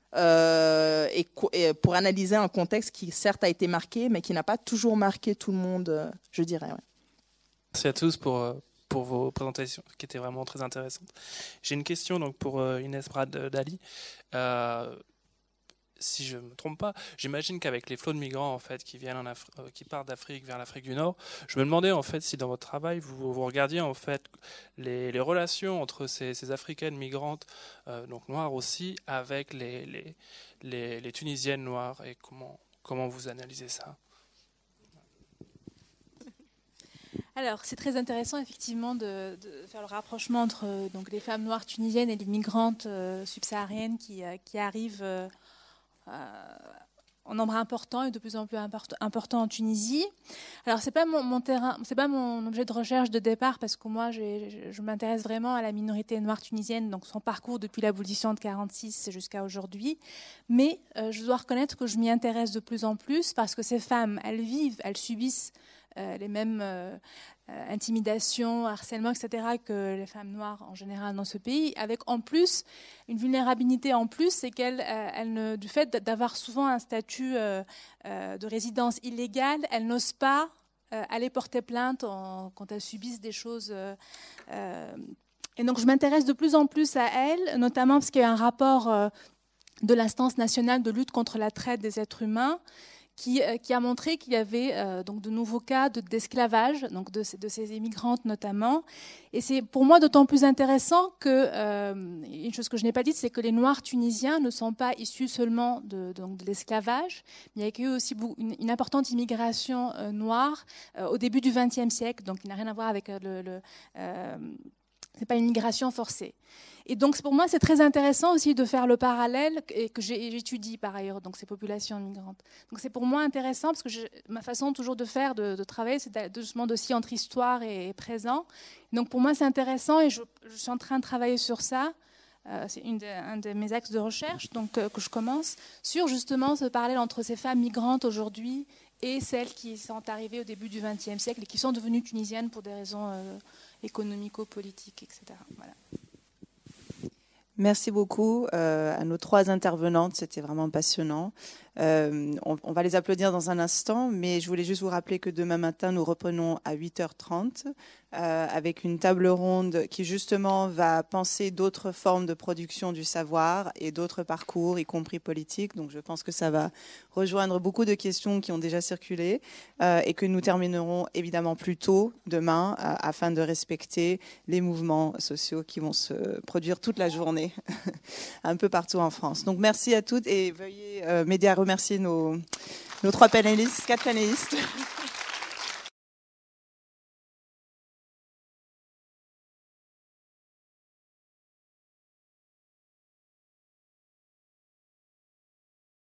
Euh, et, et pour analyser un contexte qui certes a été marqué, mais qui n'a pas toujours marqué tout le monde, euh, je dirais. Ouais. Merci à tous pour, pour vos présentations qui étaient vraiment très intéressantes. J'ai une question donc pour Inès Brad Dali. Euh, si je ne me trompe pas, j'imagine qu'avec les flots de migrants en fait, qui, viennent en Afri- euh, qui partent d'Afrique vers l'Afrique du Nord, je me demandais en fait si dans votre travail vous, vous regardiez en fait les, les relations entre ces, ces Africaines migrantes, euh, donc noires aussi, avec les, les, les, les Tunisiennes noires et comment, comment vous analysez ça. Alors, c'est très intéressant effectivement de, de faire le rapprochement entre donc, les femmes noires tunisiennes et les migrantes euh, subsahariennes qui, euh, qui arrivent euh, euh, en nombre important et de plus en plus import- important en Tunisie. Alors, c'est pas mon, mon terrain, c'est pas mon objet de recherche de départ parce que moi, j'ai, je, je m'intéresse vraiment à la minorité noire tunisienne, donc son parcours depuis l'abolition de quarante-six jusqu'à aujourd'hui. Mais euh, je dois reconnaître que je m'y intéresse de plus en plus parce que ces femmes, elles vivent, elles subissent Euh, les mêmes euh, euh, intimidations, harcèlements, et cetera que les femmes noires en général dans ce pays, avec en plus une vulnérabilité en plus, c'est qu'elles, euh, elles ne, du fait d'avoir souvent un statut euh, euh, de résidence illégale, elles n'osent pas euh, aller porter plainte en, quand elles subissent des choses. Euh, euh, et donc je m'intéresse de plus en plus à elles, notamment parce qu'il y a un rapport euh, de l'instance nationale de lutte contre la traite des êtres humains, qui, qui a montré qu'il y avait euh, donc de nouveaux cas de, d'esclavage, donc de, de ces immigrantes notamment. Et c'est pour moi d'autant plus intéressant que, euh, une chose que je n'ai pas dite, c'est que les Noirs tunisiens ne sont pas issus seulement de, donc de l'esclavage, mais il y a eu aussi une, une importante immigration euh, noire euh, au début du vingtième siècle, donc il n'a rien à voir avec le... le euh, c'est pas une migration forcée. Et donc pour moi c'est très intéressant aussi de faire le parallèle et que j'étudie par ailleurs donc ces populations migrantes. Donc c'est pour moi intéressant parce que je, ma façon toujours de faire de, de travailler c'est justement aussi entre histoire et, et présent. Donc pour moi c'est intéressant et je, je suis en train de travailler sur ça. Euh, c'est une de, un de mes axes de recherche donc euh, que je commence sur justement ce parallèle entre ces femmes migrantes aujourd'hui et celles qui sont arrivées au début du vingtième siècle et qui sont devenues tunisiennes pour des raisons euh, économico-politiques, et cetera. Voilà. Merci beaucoup euh, à nos trois intervenantes, c'était vraiment passionnant. Euh, on, on va les applaudir dans un instant, mais je voulais juste vous rappeler que demain matin, nous reprenons à huit heures trente euh, avec une table ronde qui justement va penser d'autres formes de production du savoir et d'autres parcours, y compris politiques. Donc je pense que ça va rejoindre beaucoup de questions qui ont déjà circulé euh, et que nous terminerons évidemment plus tôt demain euh, afin de respecter les mouvements sociaux qui vont se produire toute la journée un peu partout en France. Donc merci à toutes et veuillez euh, m'aider à remercier nos, nos trois panélistes, quatre panélistes.